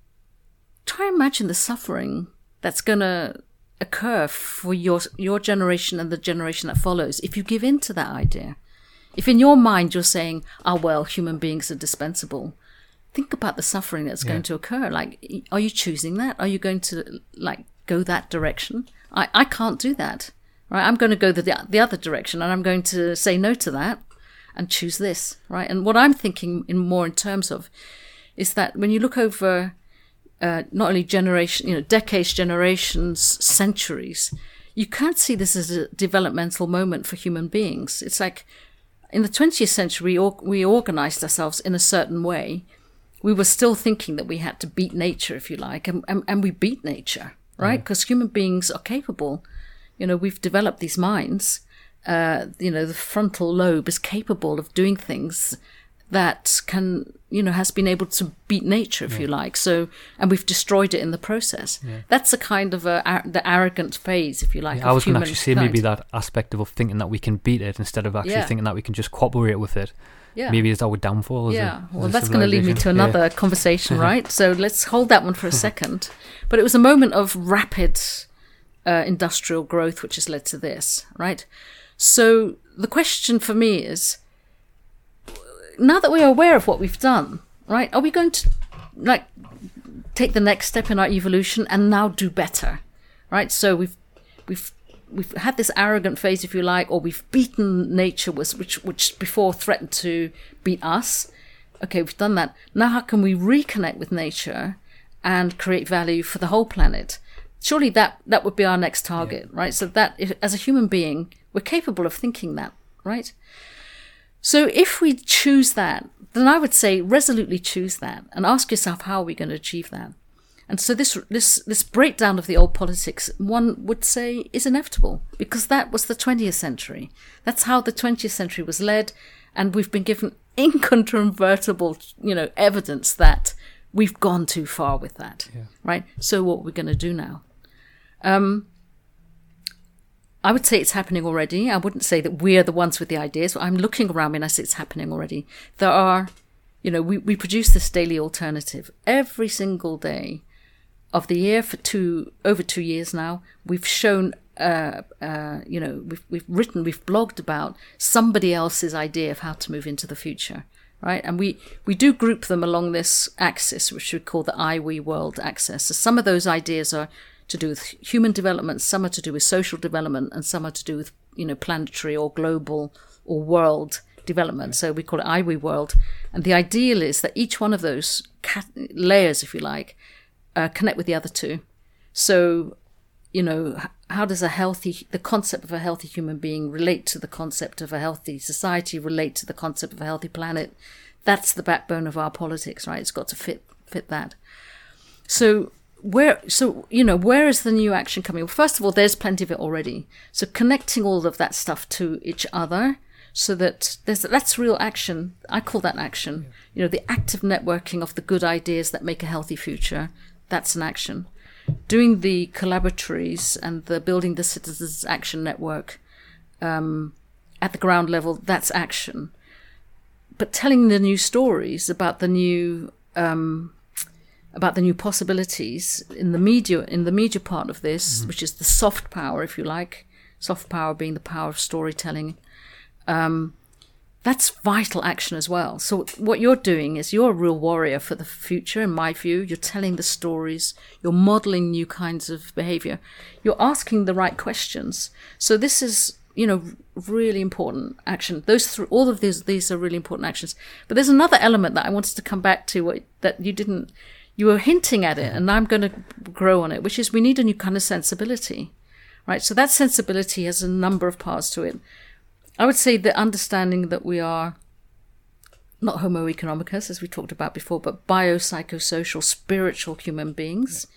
try and imagine the suffering that's going to occur for your your generation and the generation that follows if you give in to that idea. If in your mind you're saying, oh, well, human beings are dispensable, think about the suffering that's Yeah. going to occur. Like, are you choosing that? Are you going to, like, go that direction? I, I can't do that, right? I'm going to go the, the other direction, and I'm going to say no to that and choose this, right? And what I'm thinking in more in terms of is that when you look over uh, not only generation, you know, decades, generations, centuries, you can't see this as a developmental moment for human beings. It's like in the twentieth century, we, or, we organized ourselves in a certain way. We were still thinking that we had to beat nature, if you like, and, and, and we beat nature, right? Because mm. human beings are capable. You know, we've developed these minds. Uh, you know, the frontal lobe is capable of doing things that can, you know, has been able to beat nature, if yeah. you like. So, and we've destroyed it in the process. Yeah. That's a kind of a, a the arrogant phase, if you like. Yeah, I was going to actually say kind. maybe that aspect of thinking that we can beat it instead of actually yeah. thinking that we can just cooperate with it. Yeah. Maybe it's our downfall. As yeah, a, as well, a that's going to lead me to another yeah. conversation, right? So let's hold that one for a second. But it was a moment of rapid uh, industrial growth which has led to this, right? So the question for me is, now that we're aware of what we've done, right, are we going to, like, take the next step in our evolution and now do better, right? So we've we've we've had this arrogant phase, if you like, or we've beaten nature, which which before threatened to beat us. Okay, we've done that. Now how can we reconnect with nature and create value for the whole planet? Surely that, that would be our next target, yeah. right? So that, if, as a human being, we're capable of thinking that, right? So if we choose that, then I would say resolutely choose that and ask yourself, how are we going to achieve that? And so this this this breakdown of the old politics, one would say, is inevitable, because that was the twentieth century. That's how the twentieth century was led, and we've been given incontrovertible, you know, evidence that we've gone too far with that, yeah. right? So what are we going to do now? Um, I would say it's happening already. I wouldn't say that we're the ones with the ideas. I'm looking around me and I say it's happening already. There are, you know, we, we produce this daily alternative every single day of the year for two, over two years now. We've shown, uh, uh, you know, we've, we've written, we've blogged about somebody else's idea of how to move into the future, right? And we, we do group them along this axis, which we call the I, we, world axis. So some of those ideas are to do with human development, some are to do with social development, and some are to do with, you know, planetary or global or world development. So we call it I, we, world. And the ideal is that each one of those cat- layers, if you like, uh, connect with the other two. So, you know, how does a healthy, the concept of a healthy human being relate to the concept of a healthy society, relate to the concept of a healthy planet? That's the backbone of our politics, right? It's got to fit fit that. So where, so, you know, where is the new action coming? Well, first of all, there's plenty of it already. So connecting all of that stuff to each other so that there's, that's real action. I call that action. Yeah. You know, the active networking of the good ideas that make a healthy future. That's an action. Doing the collaboratories and the building the citizens action network um, at the ground level, that's action. But telling the new stories about the new, um, about the new possibilities in the media, in the media part of this, mm-hmm. which is the soft power, if you like, soft power being the power of storytelling. Um, that's vital action as well. So what you're doing is you're a real warrior for the future, in my view. You're telling the stories. You're modeling new kinds of behavior. You're asking the right questions. So this is, you know, really important action. Those th- all of these these are really important actions. But there's another element that I wanted to come back to what, that you didn't, you were hinting at it, and I'm going to grow on it, which is we need a new kind of sensibility, right? So that sensibility has a number of parts to it. I would say the understanding that we are not Homo economicus, as we talked about before, but biopsychosocial, spiritual human beings.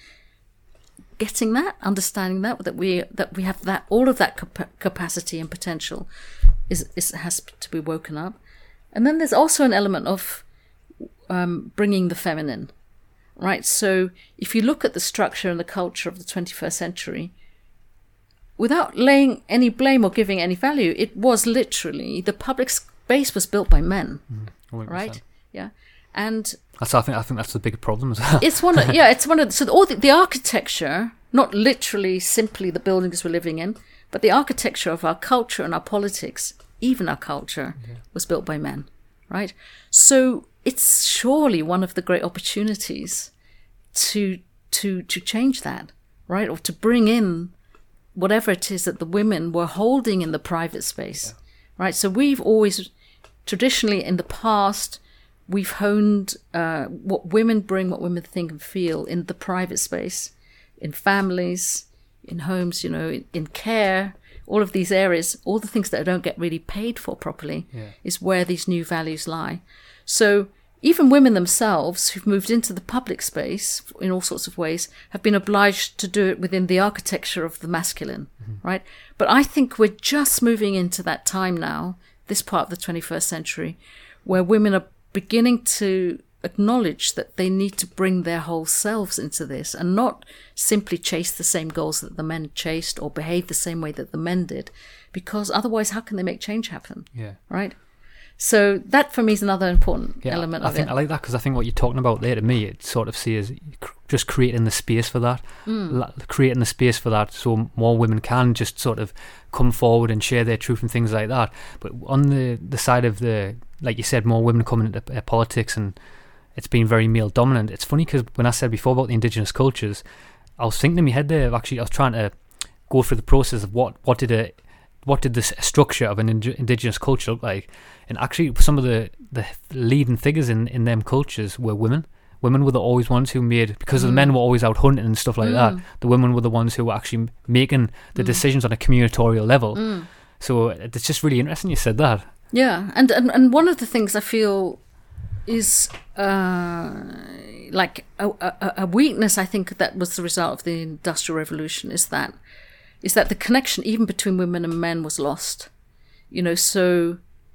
Getting that, understanding that, that we that we have that, all of that cap- capacity and potential is, is has to be woken up. And then there's also an element of um, bringing the feminine, right? So if you look at the structure and the culture of the twenty-first century, without laying any blame or giving any value, it was literally, the public space was built by men, mm, right? Yeah. And that's, I think, I think that's the big problem as well. It's one of, yeah, it's one of, so all the, the architecture, not literally simply the buildings we're living in, but the architecture of our culture and our politics, even our culture, yeah. was built by men, right? So it's surely one of the great opportunities to, to, to change that, right? Or to bring in whatever it is that the women were holding in the private space, yeah. right? So we've always, traditionally in the past, we've honed uh, what women bring, what women think and feel in the private space, in families, in homes, you know, in, in care, all of these areas, all the things that don't get really paid for properly, yeah. is where these new values lie. So even women themselves who've moved into the public space in all sorts of ways have been obliged to do it within the architecture of the masculine, mm-hmm. right? But I think we're just moving into that time now, this part of the twenty-first century, where women are beginning to acknowledge that they need to bring their whole selves into this and not simply chase the same goals that the men chased or behave the same way that the men did, because otherwise how can they make change happen? Yeah. Right? So that for me is another important yeah, element I of think, it. I like that because I think what you're talking about there to me, it sort of sees just creating the space for that, mm. creating the space for that so more women can just sort of come forward and share their truth and things like that. But on the, the side of the, like you said, more women coming into uh, politics and it's been very male dominant. It's funny because when I said before about the indigenous cultures, I was thinking in my head there, actually I was trying to go through the process of what, what did a what did this structure of an ind- indigenous culture look like, and actually some of the, the leading figures in, in them cultures were women. Women were the always ones who made, because mm. the men were always out hunting and stuff like mm. that, the women were the ones who were actually making the mm. decisions on a communicatorial level. Mm. So it's just really interesting you said that. Yeah, and, and, and one of the things I feel is uh, like a, a, a weakness, I think, that was the result of the Industrial Revolution, is that is that the connection even between women and men was lost. You know, so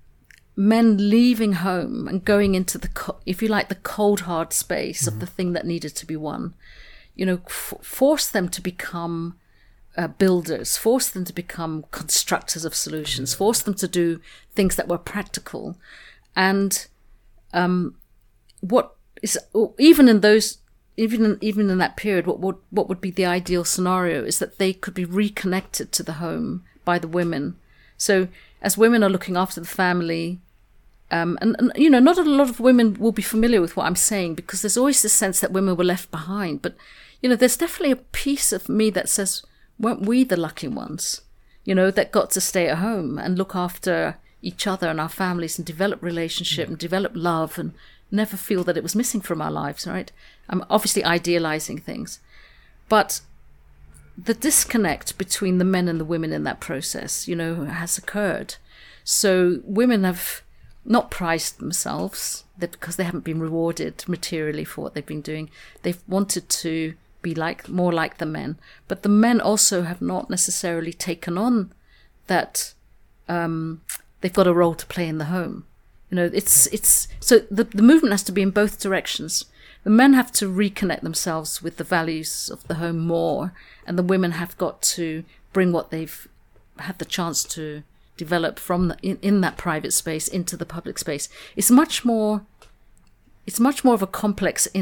men leaving home and going into the, co- if you like, the cold, hard space mm-hmm. of the thing that needed to be won, you know, f- forced them to become uh, builders, forced them to become constructors of solutions, mm-hmm. forced them to do things that were practical. And um, what is, even in those, Even in, even in that period, what would what would be the ideal scenario is that they could be reconnected to the home by the women. So as women are looking after the family, um, and, and you know, not a lot of women will be familiar with what I'm saying because there's always this sense that women were left behind. But you know, there's definitely a piece of me that says, weren't we the lucky ones? You know, that got to stay at home and look after each other and our families and develop relationship yeah. and develop love and never feel that it was missing from our lives, right? I'm obviously idealizing things. But the disconnect between the men and the women in that process, you know, has occurred. So women have not prized themselves because they haven't been rewarded materially for what they've been doing. They've wanted to be like more like the men. But the men also have not necessarily taken on that um, they've got a role to play in the home. You know, it's it's so the the movement has to be in both directions. The men have to reconnect themselves with the values of the home more, and the women have got to bring what they've had the chance to develop from the, in, in that private space into the public space. It's much more. It's much more of a complex in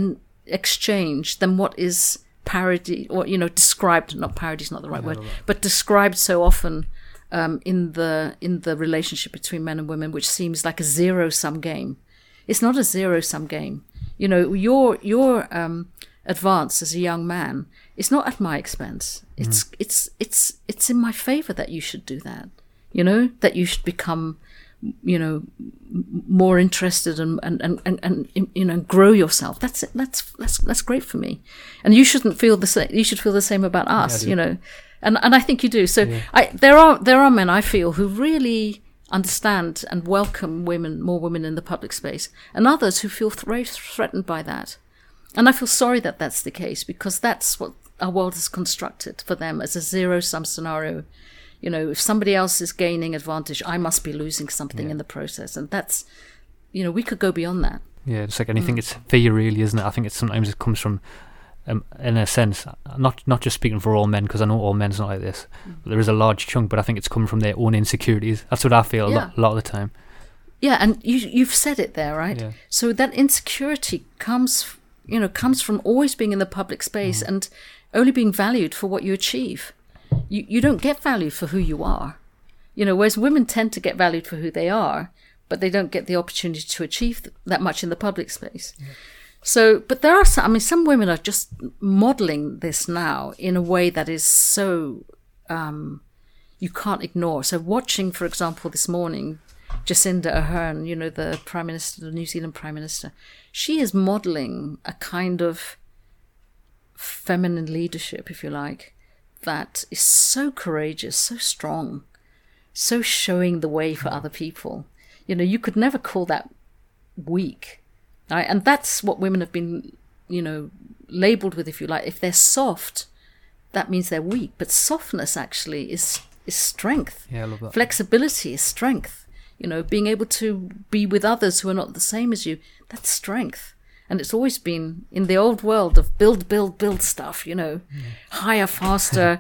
exchange than what is parody, or, you know, described, not parody is not the right word, but described so often um, in the in the relationship between men and women, which seems like a zero-sum game. It's not a zero-sum game. You know, your your um, advance as a young man is not at my expense. It's mm. it's it's it's in my favor that you should do that. You know, that you should become, you know, more interested and and, and, and, and you know, grow yourself. That's it. That's that's that's great for me. And you shouldn't feel the same. You should feel the same about us. Yeah, you know, and and I think you do. So yeah. I there are there are men I feel who really understand and welcome women, more women in the public space, and others who feel th- very threatened by that. And I feel sorry that that's the case, because that's what our world has constructed for them as a zero-sum scenario. You know, if somebody else is gaining advantage, I must be losing something yeah. in the process. And that's, you know, we could go beyond that. Yeah, it's like anything, mm. it's fear really, isn't it? I think it's sometimes it comes from, um, in a sense, not not just speaking for all men, because I know all men's not like this, mm. but there is a large chunk, but I think it's coming from their own insecurities. That's what I feel yeah. a, lot, a lot of the time. Yeah, and you, you've said it there, right? Yeah. So that insecurity comes, you know, comes from always being in the public space mm. and only being valued for what you achieve. You you don't get valued for who you are, you know, whereas women tend to get valued for who they are, but they don't get the opportunity to achieve th- that much in the public space. Yeah. So, but there are some, I mean, some women are just modeling this now in a way that is so, um, you can't ignore. So watching, for example, this morning, Jacinda Ardern, you know, the Prime Minister, the New Zealand Prime Minister, she is modeling a kind of feminine leadership, if you like, that is so courageous, so strong, so showing the way for other people. You know, you could never call that weak, right? And that's what women have been, you know, labeled with, if you like. If they're soft, that means they're weak. But softness actually is is strength. Yeah, I love that. Flexibility is strength. You know, being able to be with others who are not the same as you, that's strength. And it's always been in the old world of build, build, build stuff, you know, mm. higher, faster,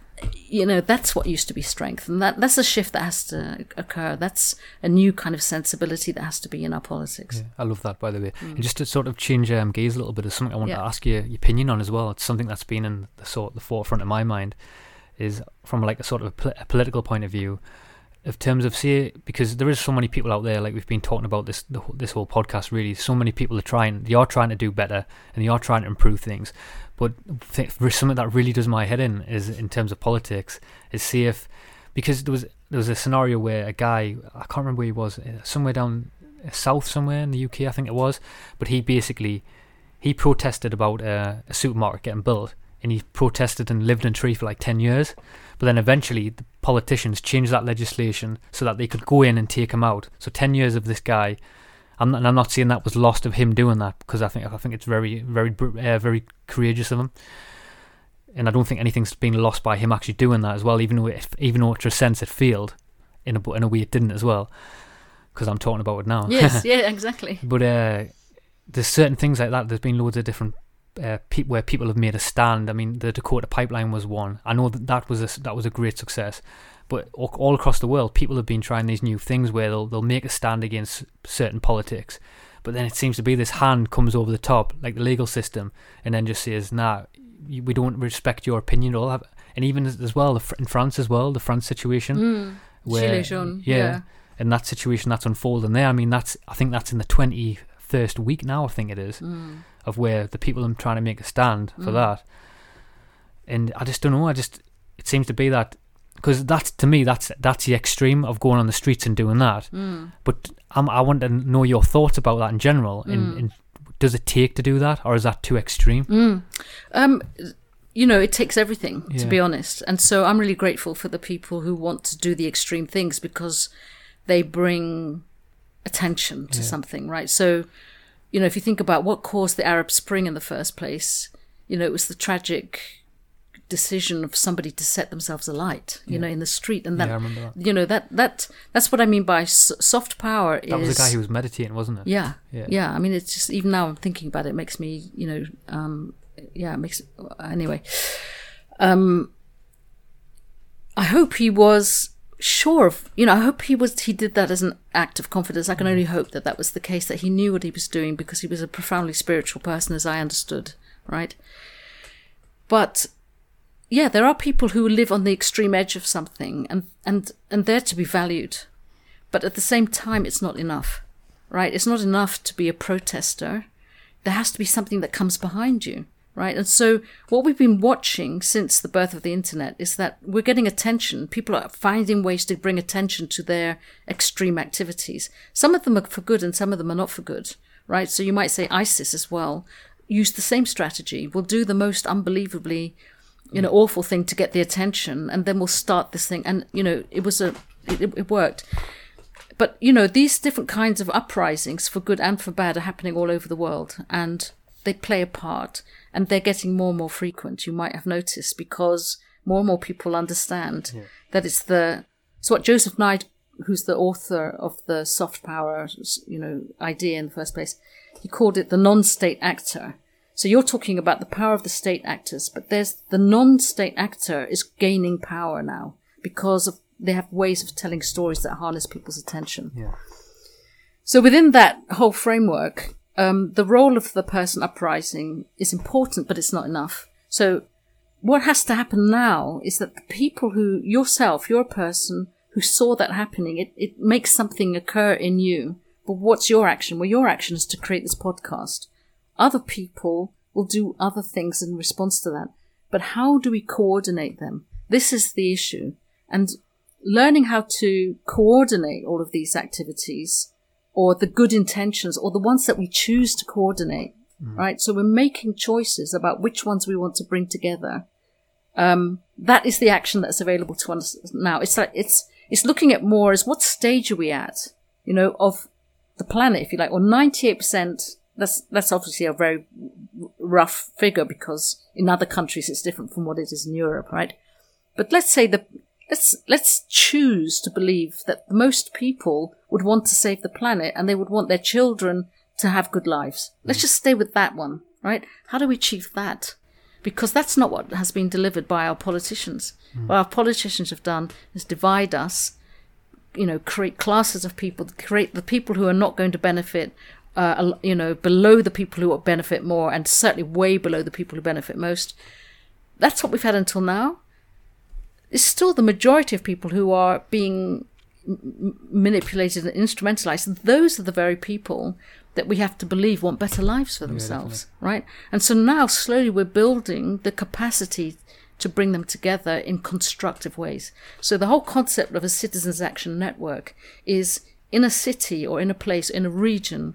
you know, that's what used to be strength. And that that's a shift that has to occur. That's a new kind of sensibility that has to be in our politics. Yeah, I love that, by the way. Mm. And just to sort of change um, gaze a little bit, is something I want yeah. to ask you your opinion on as well. It's something that's been in the sort the forefront of my mind, is from like a sort of a, pol- a political point of view. In terms of, say, because there is so many people out there, like we've been talking about this the, this whole podcast, really, so many people are trying, they are trying to do better, and they are trying to improve things. But th- something that really does my head in is, in terms of politics, is see if, because there was there was a scenario where a guy, I can't remember where he was, somewhere down south somewhere in the U K, I think it was, but he basically, he protested about a, a supermarket getting built, and he protested and lived in a tree for like ten years. But then eventually the politicians changed that legislation so that they could go in and take him out. So ten years of this guy, I'm not, and I'm not saying that was lost of him doing that, because I think I think it's very very uh, very courageous of him, and I don't think anything's been lost by him actually doing that as well. Even though it, even though to a sense it failed, in a in a way it didn't as well, because I'm talking about it now. Yes, yeah, exactly. But uh, there's certain things like that. There's been loads of different. Uh, pe- where people have made a stand. I mean, the Dakota Pipeline was one. I know that that was a, that was a great success, but all, all across the world, people have been trying these new things where they'll they'll make a stand against certain politics, but then it seems to be this hand comes over the top, like the legal system, and then just says, "Nah, we don't respect your opinion." All that, and even as, as well in France as well, the France situation, mm. where Gilets jaunes, yeah, yeah, and that situation that's unfolding there. I mean, that's I think that's in the twenty-first week now. I think it is. Mm. Of where the people are trying to make a stand for mm. that, and I just don't know. I just it seems to be that, because that's to me that's that's the extreme of going on the streets and doing that. Mm. But um, I want to know your thoughts about that in general. Mm. In, in does it take to do that, or is that too extreme? Mm. Um, you know, it takes everything, yeah. to be honest. And so I'm really grateful for the people who want to do the extreme things, because they bring attention to yeah. something, right? So, you know, if you think about what caused the Arab Spring in the first place, you know, it was the tragic decision of somebody to set themselves alight, you yeah. know, in the street. And that, yeah, I remember that. you know, that, that, that's what I mean by s- soft power. That is, was the guy who was meditating, wasn't it? Yeah, yeah. Yeah. I mean, it's just, even now I'm thinking about it, it makes me, you know, um, yeah, it makes, anyway. Um, I hope he was sure of, you know, I hope he was he did that as an act of confidence. I can only hope that that was the case, that he knew what he was doing because he was a profoundly spiritual person, as I understood, right? But yeah, there are people who live on the extreme edge of something, and and and they're to be valued, but at the same time, it's not enough, right? It's not enough to be a protester. There has to be something that comes behind you. Right. And so what we've been watching since the birth of the internet is that we're getting attention. People are finding ways to bring attention to their extreme activities. Some of them are for good and some of them are not for good. Right. So you might say ISIS as well use the same strategy. We'll do the most unbelievably, you know, awful thing to get the attention, and then we'll start this thing. And, you know, it was a it, it worked. But, you know, these different kinds of uprisings for good and for bad are happening all over the world. And they play a part, and they're getting more and more frequent, you might have noticed, because more and more people understand yeah. that it's the, it's what Joseph Nye, who's the author of the soft power, you know, idea in the first place, he called it the non-state actor. So you're talking about the power of the state actors, but there's the non-state actor is gaining power now because of, they have ways of telling stories that harness people's attention. Yeah. So within that whole framework, Um, the role of the person uprising is important, but it's not enough. So what has to happen now is that the people who, yourself, you're a person who saw that happening, it, it makes something occur in you. But what's your action? Well, your action is to create this podcast. Other people will do other things in response to that. But how do we coordinate them? This is the issue. And learning how to coordinate all of these activities, or the good intentions, or the ones that we choose to coordinate, mm. right? So we're making choices about which ones we want to bring together. Um, that is the action that's available to us now. It's like, it's, it's looking at more as what stage are we at, you know, of the planet, if you like, or ninety-eight percent. That's, that's obviously a very rough figure because in other countries it's different from what it is in Europe, right? But let's say the, Let's, let's choose to believe that most people would want to save the planet and they would want their children to have good lives. Mm. Let's just stay with that one, right? How do we achieve that? Because that's not what has been delivered by our politicians. Mm. What our politicians have done is divide us, you know, create classes of people, create the people who are not going to benefit, uh, you know, below the people who will benefit more, and certainly way below the people who benefit most. That's what we've had until now. It's still the majority of people who are being m- manipulated and instrumentalized. And those are the very people that we have to believe want better lives for themselves, yeah, right? And so now slowly we're building the capacity to bring them together in constructive ways. So the whole concept of a Citizens Action Network is in a city or in a place, in a region,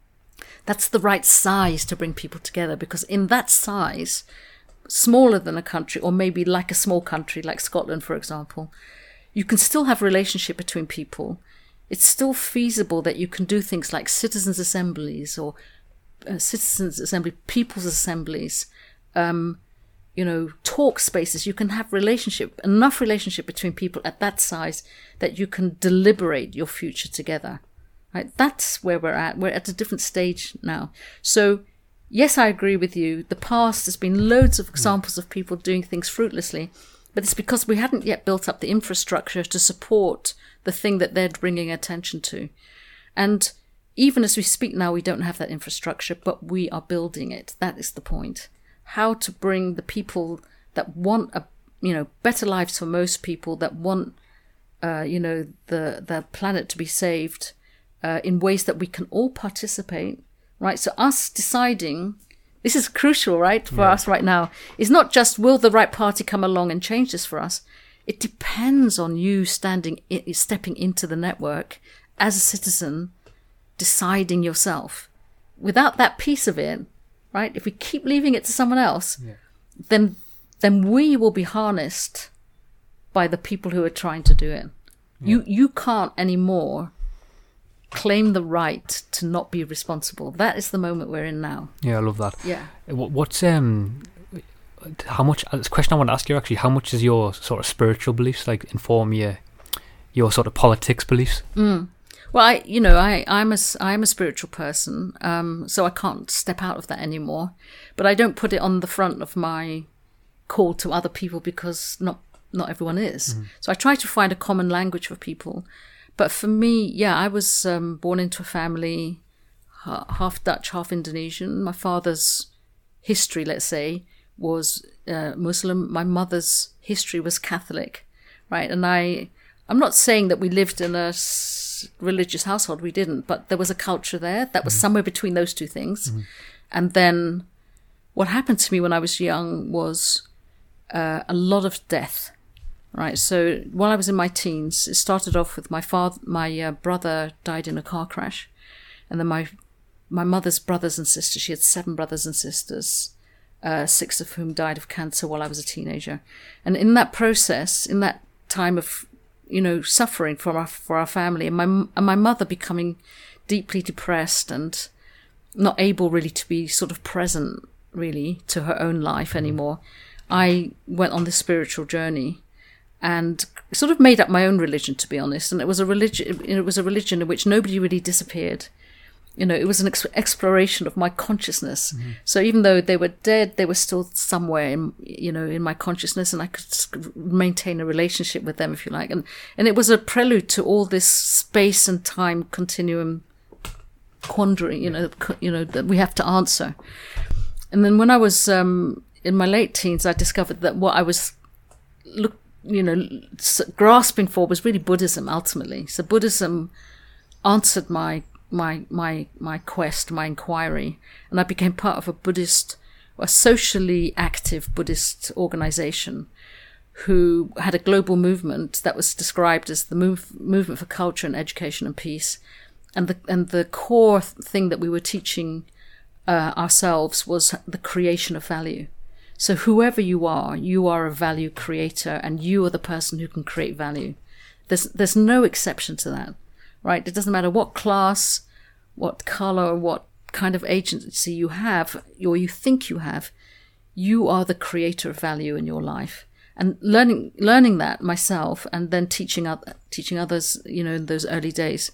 that's the right size to bring people together, because in that size, smaller than a country, or maybe like a small country like Scotland, for example, you can still have relationship between people. It's still feasible that you can do things like citizens' assemblies or uh, citizens' assembly, people's assemblies, um, you know, talk spaces. You can have relationship, enough relationship between people at that size that you can deliberate your future together. Right? That's where we're at. We're at a different stage now. So yes, I agree with you. The past has been loads of examples of people doing things fruitlessly, but it's because we hadn't yet built up the infrastructure to support the thing that they're bringing attention to. And even as we speak now, we don't have that infrastructure, but we are building it. That is the point. How to bring the people that want a, you know, better lives for most people, that want, uh, you know, the, the planet to be saved uh, in ways that we can all participate. Right, so us deciding, this is crucial, right, for yeah. us right now, is not just will the right party come along and change this for us. It depends on you standing, stepping into the network as a citizen, deciding yourself. Without that piece of it, right, if we keep leaving it to someone else, yeah. then then we will be harnessed by the people who are trying to do it. Yeah. You you can't anymore claim the right to not be responsible. That is the moment we're in now. Yeah, I love that. Yeah. What's um, how much? This question I want to ask you actually. How much does your sort of spiritual beliefs like inform your your sort of politics beliefs? Mm. Well, I, you know, I, I'm a, I'm a spiritual person, um, so I can't step out of that anymore. But I don't put it on the front of my call to other people because not not everyone is. Mm. So I try to find a common language for people. But for me, yeah, I was um, born into a family, half Dutch, half Indonesian. My father's history, let's say, was uh, Muslim. My mother's history was Catholic, right? And I, I'm not saying that we lived in a s- religious household. We didn't, but there was a culture there that was mm. somewhere between those two things. Mm. And then what happened to me when I was young was uh, a lot of death. Right, so while I was in my teens, it started off with my father, my uh, brother died in a car crash, and then my my mother's brothers and sisters. She had seven brothers and sisters, uh, six of whom died of cancer while I was a teenager. And in that process, in that time of, you know, suffering for our for our family, and my and my mother becoming deeply depressed and not able really to be sort of present really to her own life anymore, I went on this spiritual journey. And sort of made up my own religion, to be honest. And it was a religion. It was a religion in which nobody really disappeared. You know, it was an ex- exploration of my consciousness. Mm-hmm. So even though they were dead, they were still somewhere, in, you know, in my consciousness, and I could maintain a relationship with them, if you like. And and it was a prelude to all this space and time continuum quandary, you know, you know that we have to answer. And then when I was um, in my late teens, I discovered that what I was look. you know, grasping for was really Buddhism ultimately. So Buddhism answered my my my my quest, my inquiry, and I became part of a Buddhist, a socially active Buddhist organization who had a global movement that was described as the move, movement for culture and education and peace. And the and the core thing that we were teaching uh, ourselves was the creation of value. So whoever you are, you are a value creator, and you are the person who can create value. There's there's no exception to that, right? It doesn't matter what class, what color, what kind of agency you have, or you think you have. You are the creator of value in your life. And learning learning that myself, and then teaching other, teaching others, you know, in those early days,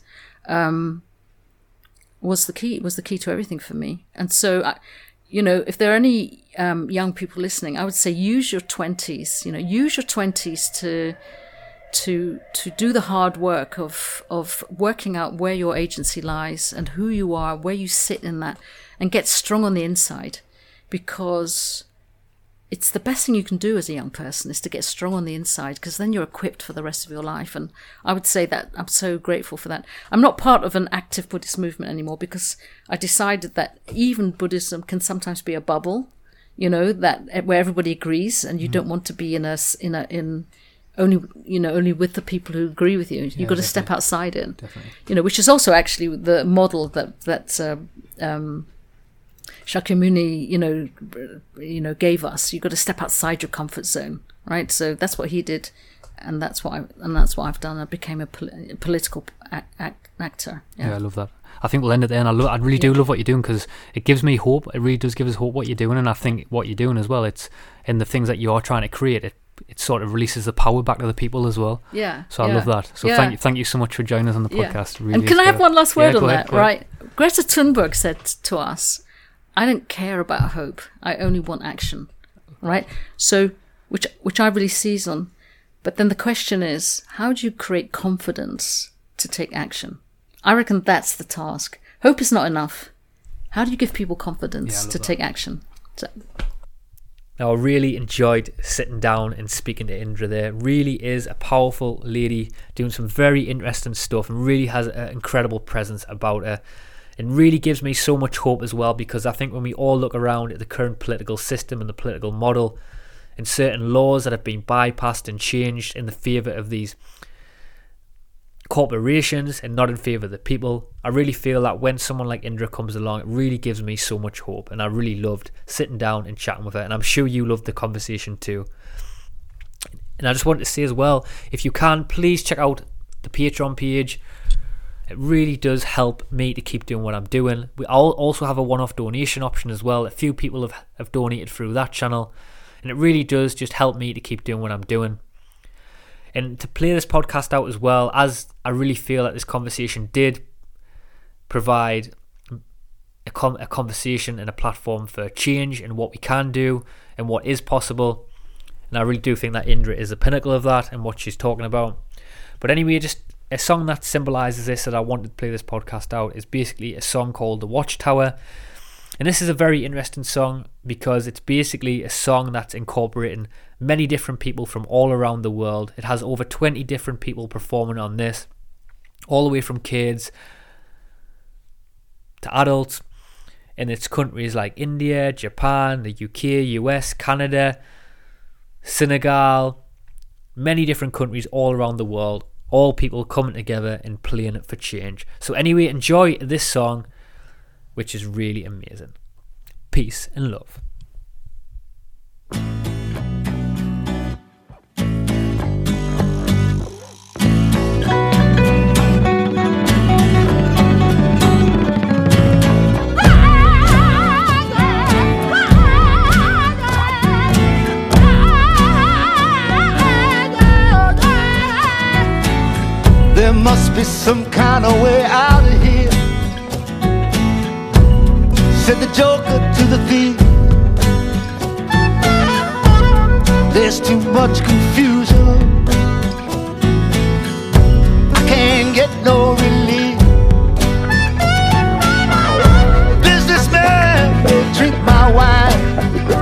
um, was the key. Was the key to everything for me. And so. I, You know, if there are any um, young people listening, I would say use your twenties. You know, use your twenties to to to do the hard work of of working out where your agency lies and who you are, where you sit in that, and get strong on the inside, because it's the best thing you can do as a young person is to get strong on the inside, because then you're equipped for the rest of your life. And I would say that I'm so grateful for that. I'm not part of an active Buddhist movement anymore, because I decided that even Buddhism can sometimes be a bubble, you know, that where everybody agrees, and you mm. don't want to be in a in a in only you know only with the people who agree with you. You've yeah, got to step outside it, definitely. You know, which is also actually the model that that. Uh, um, Shakyamuni, you know, you know, gave us. You've got to step outside your comfort zone, right? So that's what he did, and that's what I and that's what I've done. I became a, pol- a political act, act, actor. Yeah. yeah, I love that. I think we'll end it there, and I, lo- I really yeah. do love what you're doing, because it gives me hope. It really does give us hope what you're doing, and I think what you're doing as well. It's in the things that you are trying to create. It it sort of releases the power back to the people as well. Yeah. So I yeah. love that. So yeah. thank you, thank you so much for joining us on the podcast. Yeah. Really and can I have one last word yeah, on ahead, that? Right. Greta Thunberg said to us, I don't care about hope. I only want action, right? So, which which I really seize on. But then the question is, how do you create confidence to take action? I reckon that's the task. Hope is not enough. How do you give people confidence yeah, to that. take action? So. Now, I really enjoyed sitting down and speaking to Indra there. Really is a powerful lady, doing some very interesting stuff, and really has an incredible presence about her. It really gives me so much hope as well, because I think when we all look around at the current political system and the political model, and certain laws that have been bypassed and changed in the favour of these corporations and not in favour of the people, I really feel that when someone like Indra comes along, it really gives me so much hope. And I really loved sitting down and chatting with her, and I'm sure you loved the conversation too. And I just wanted to say as well, if you can, please check out the Patreon page. It really does help me to keep doing what I'm doing. We all also have a one-off donation option as well. A few people have, have donated through that channel, and it really does just help me to keep doing what I'm doing. And to play this podcast out as well, as I really feel that this conversation did provide a, com- a conversation and a platform for change and what we can do and what is possible. And I really do think that Indra is the pinnacle of that and what she's talking about. But anyway, just a song that symbolises this that I wanted to play this podcast out is basically a song called The Watchtower. And this is a very interesting song because it's basically a song that's incorporating many different people from all around the world. It has over twenty different people performing on this, all the way from kids to adults. And it's countries like India, Japan, the U K, U S, Canada, Senegal, many different countries all around the world, all people coming together and playing it for change. So anyway, enjoy this song, which is really amazing. Peace and love. There must be some kind of way out of here, said the joker to the thief. There's too much confusion, I can't get no relief. Businessman, they drink my wine,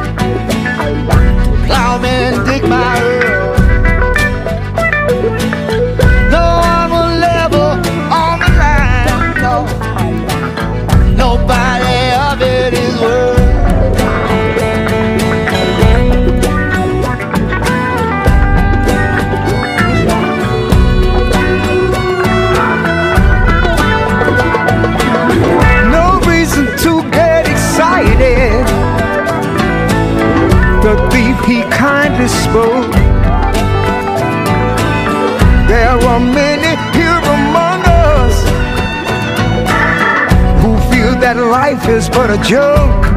plowmen dig my earth. Nobody of it is worth. No reason to get excited. The thief, he kindly spoke. There are many here among us that life is but a joke.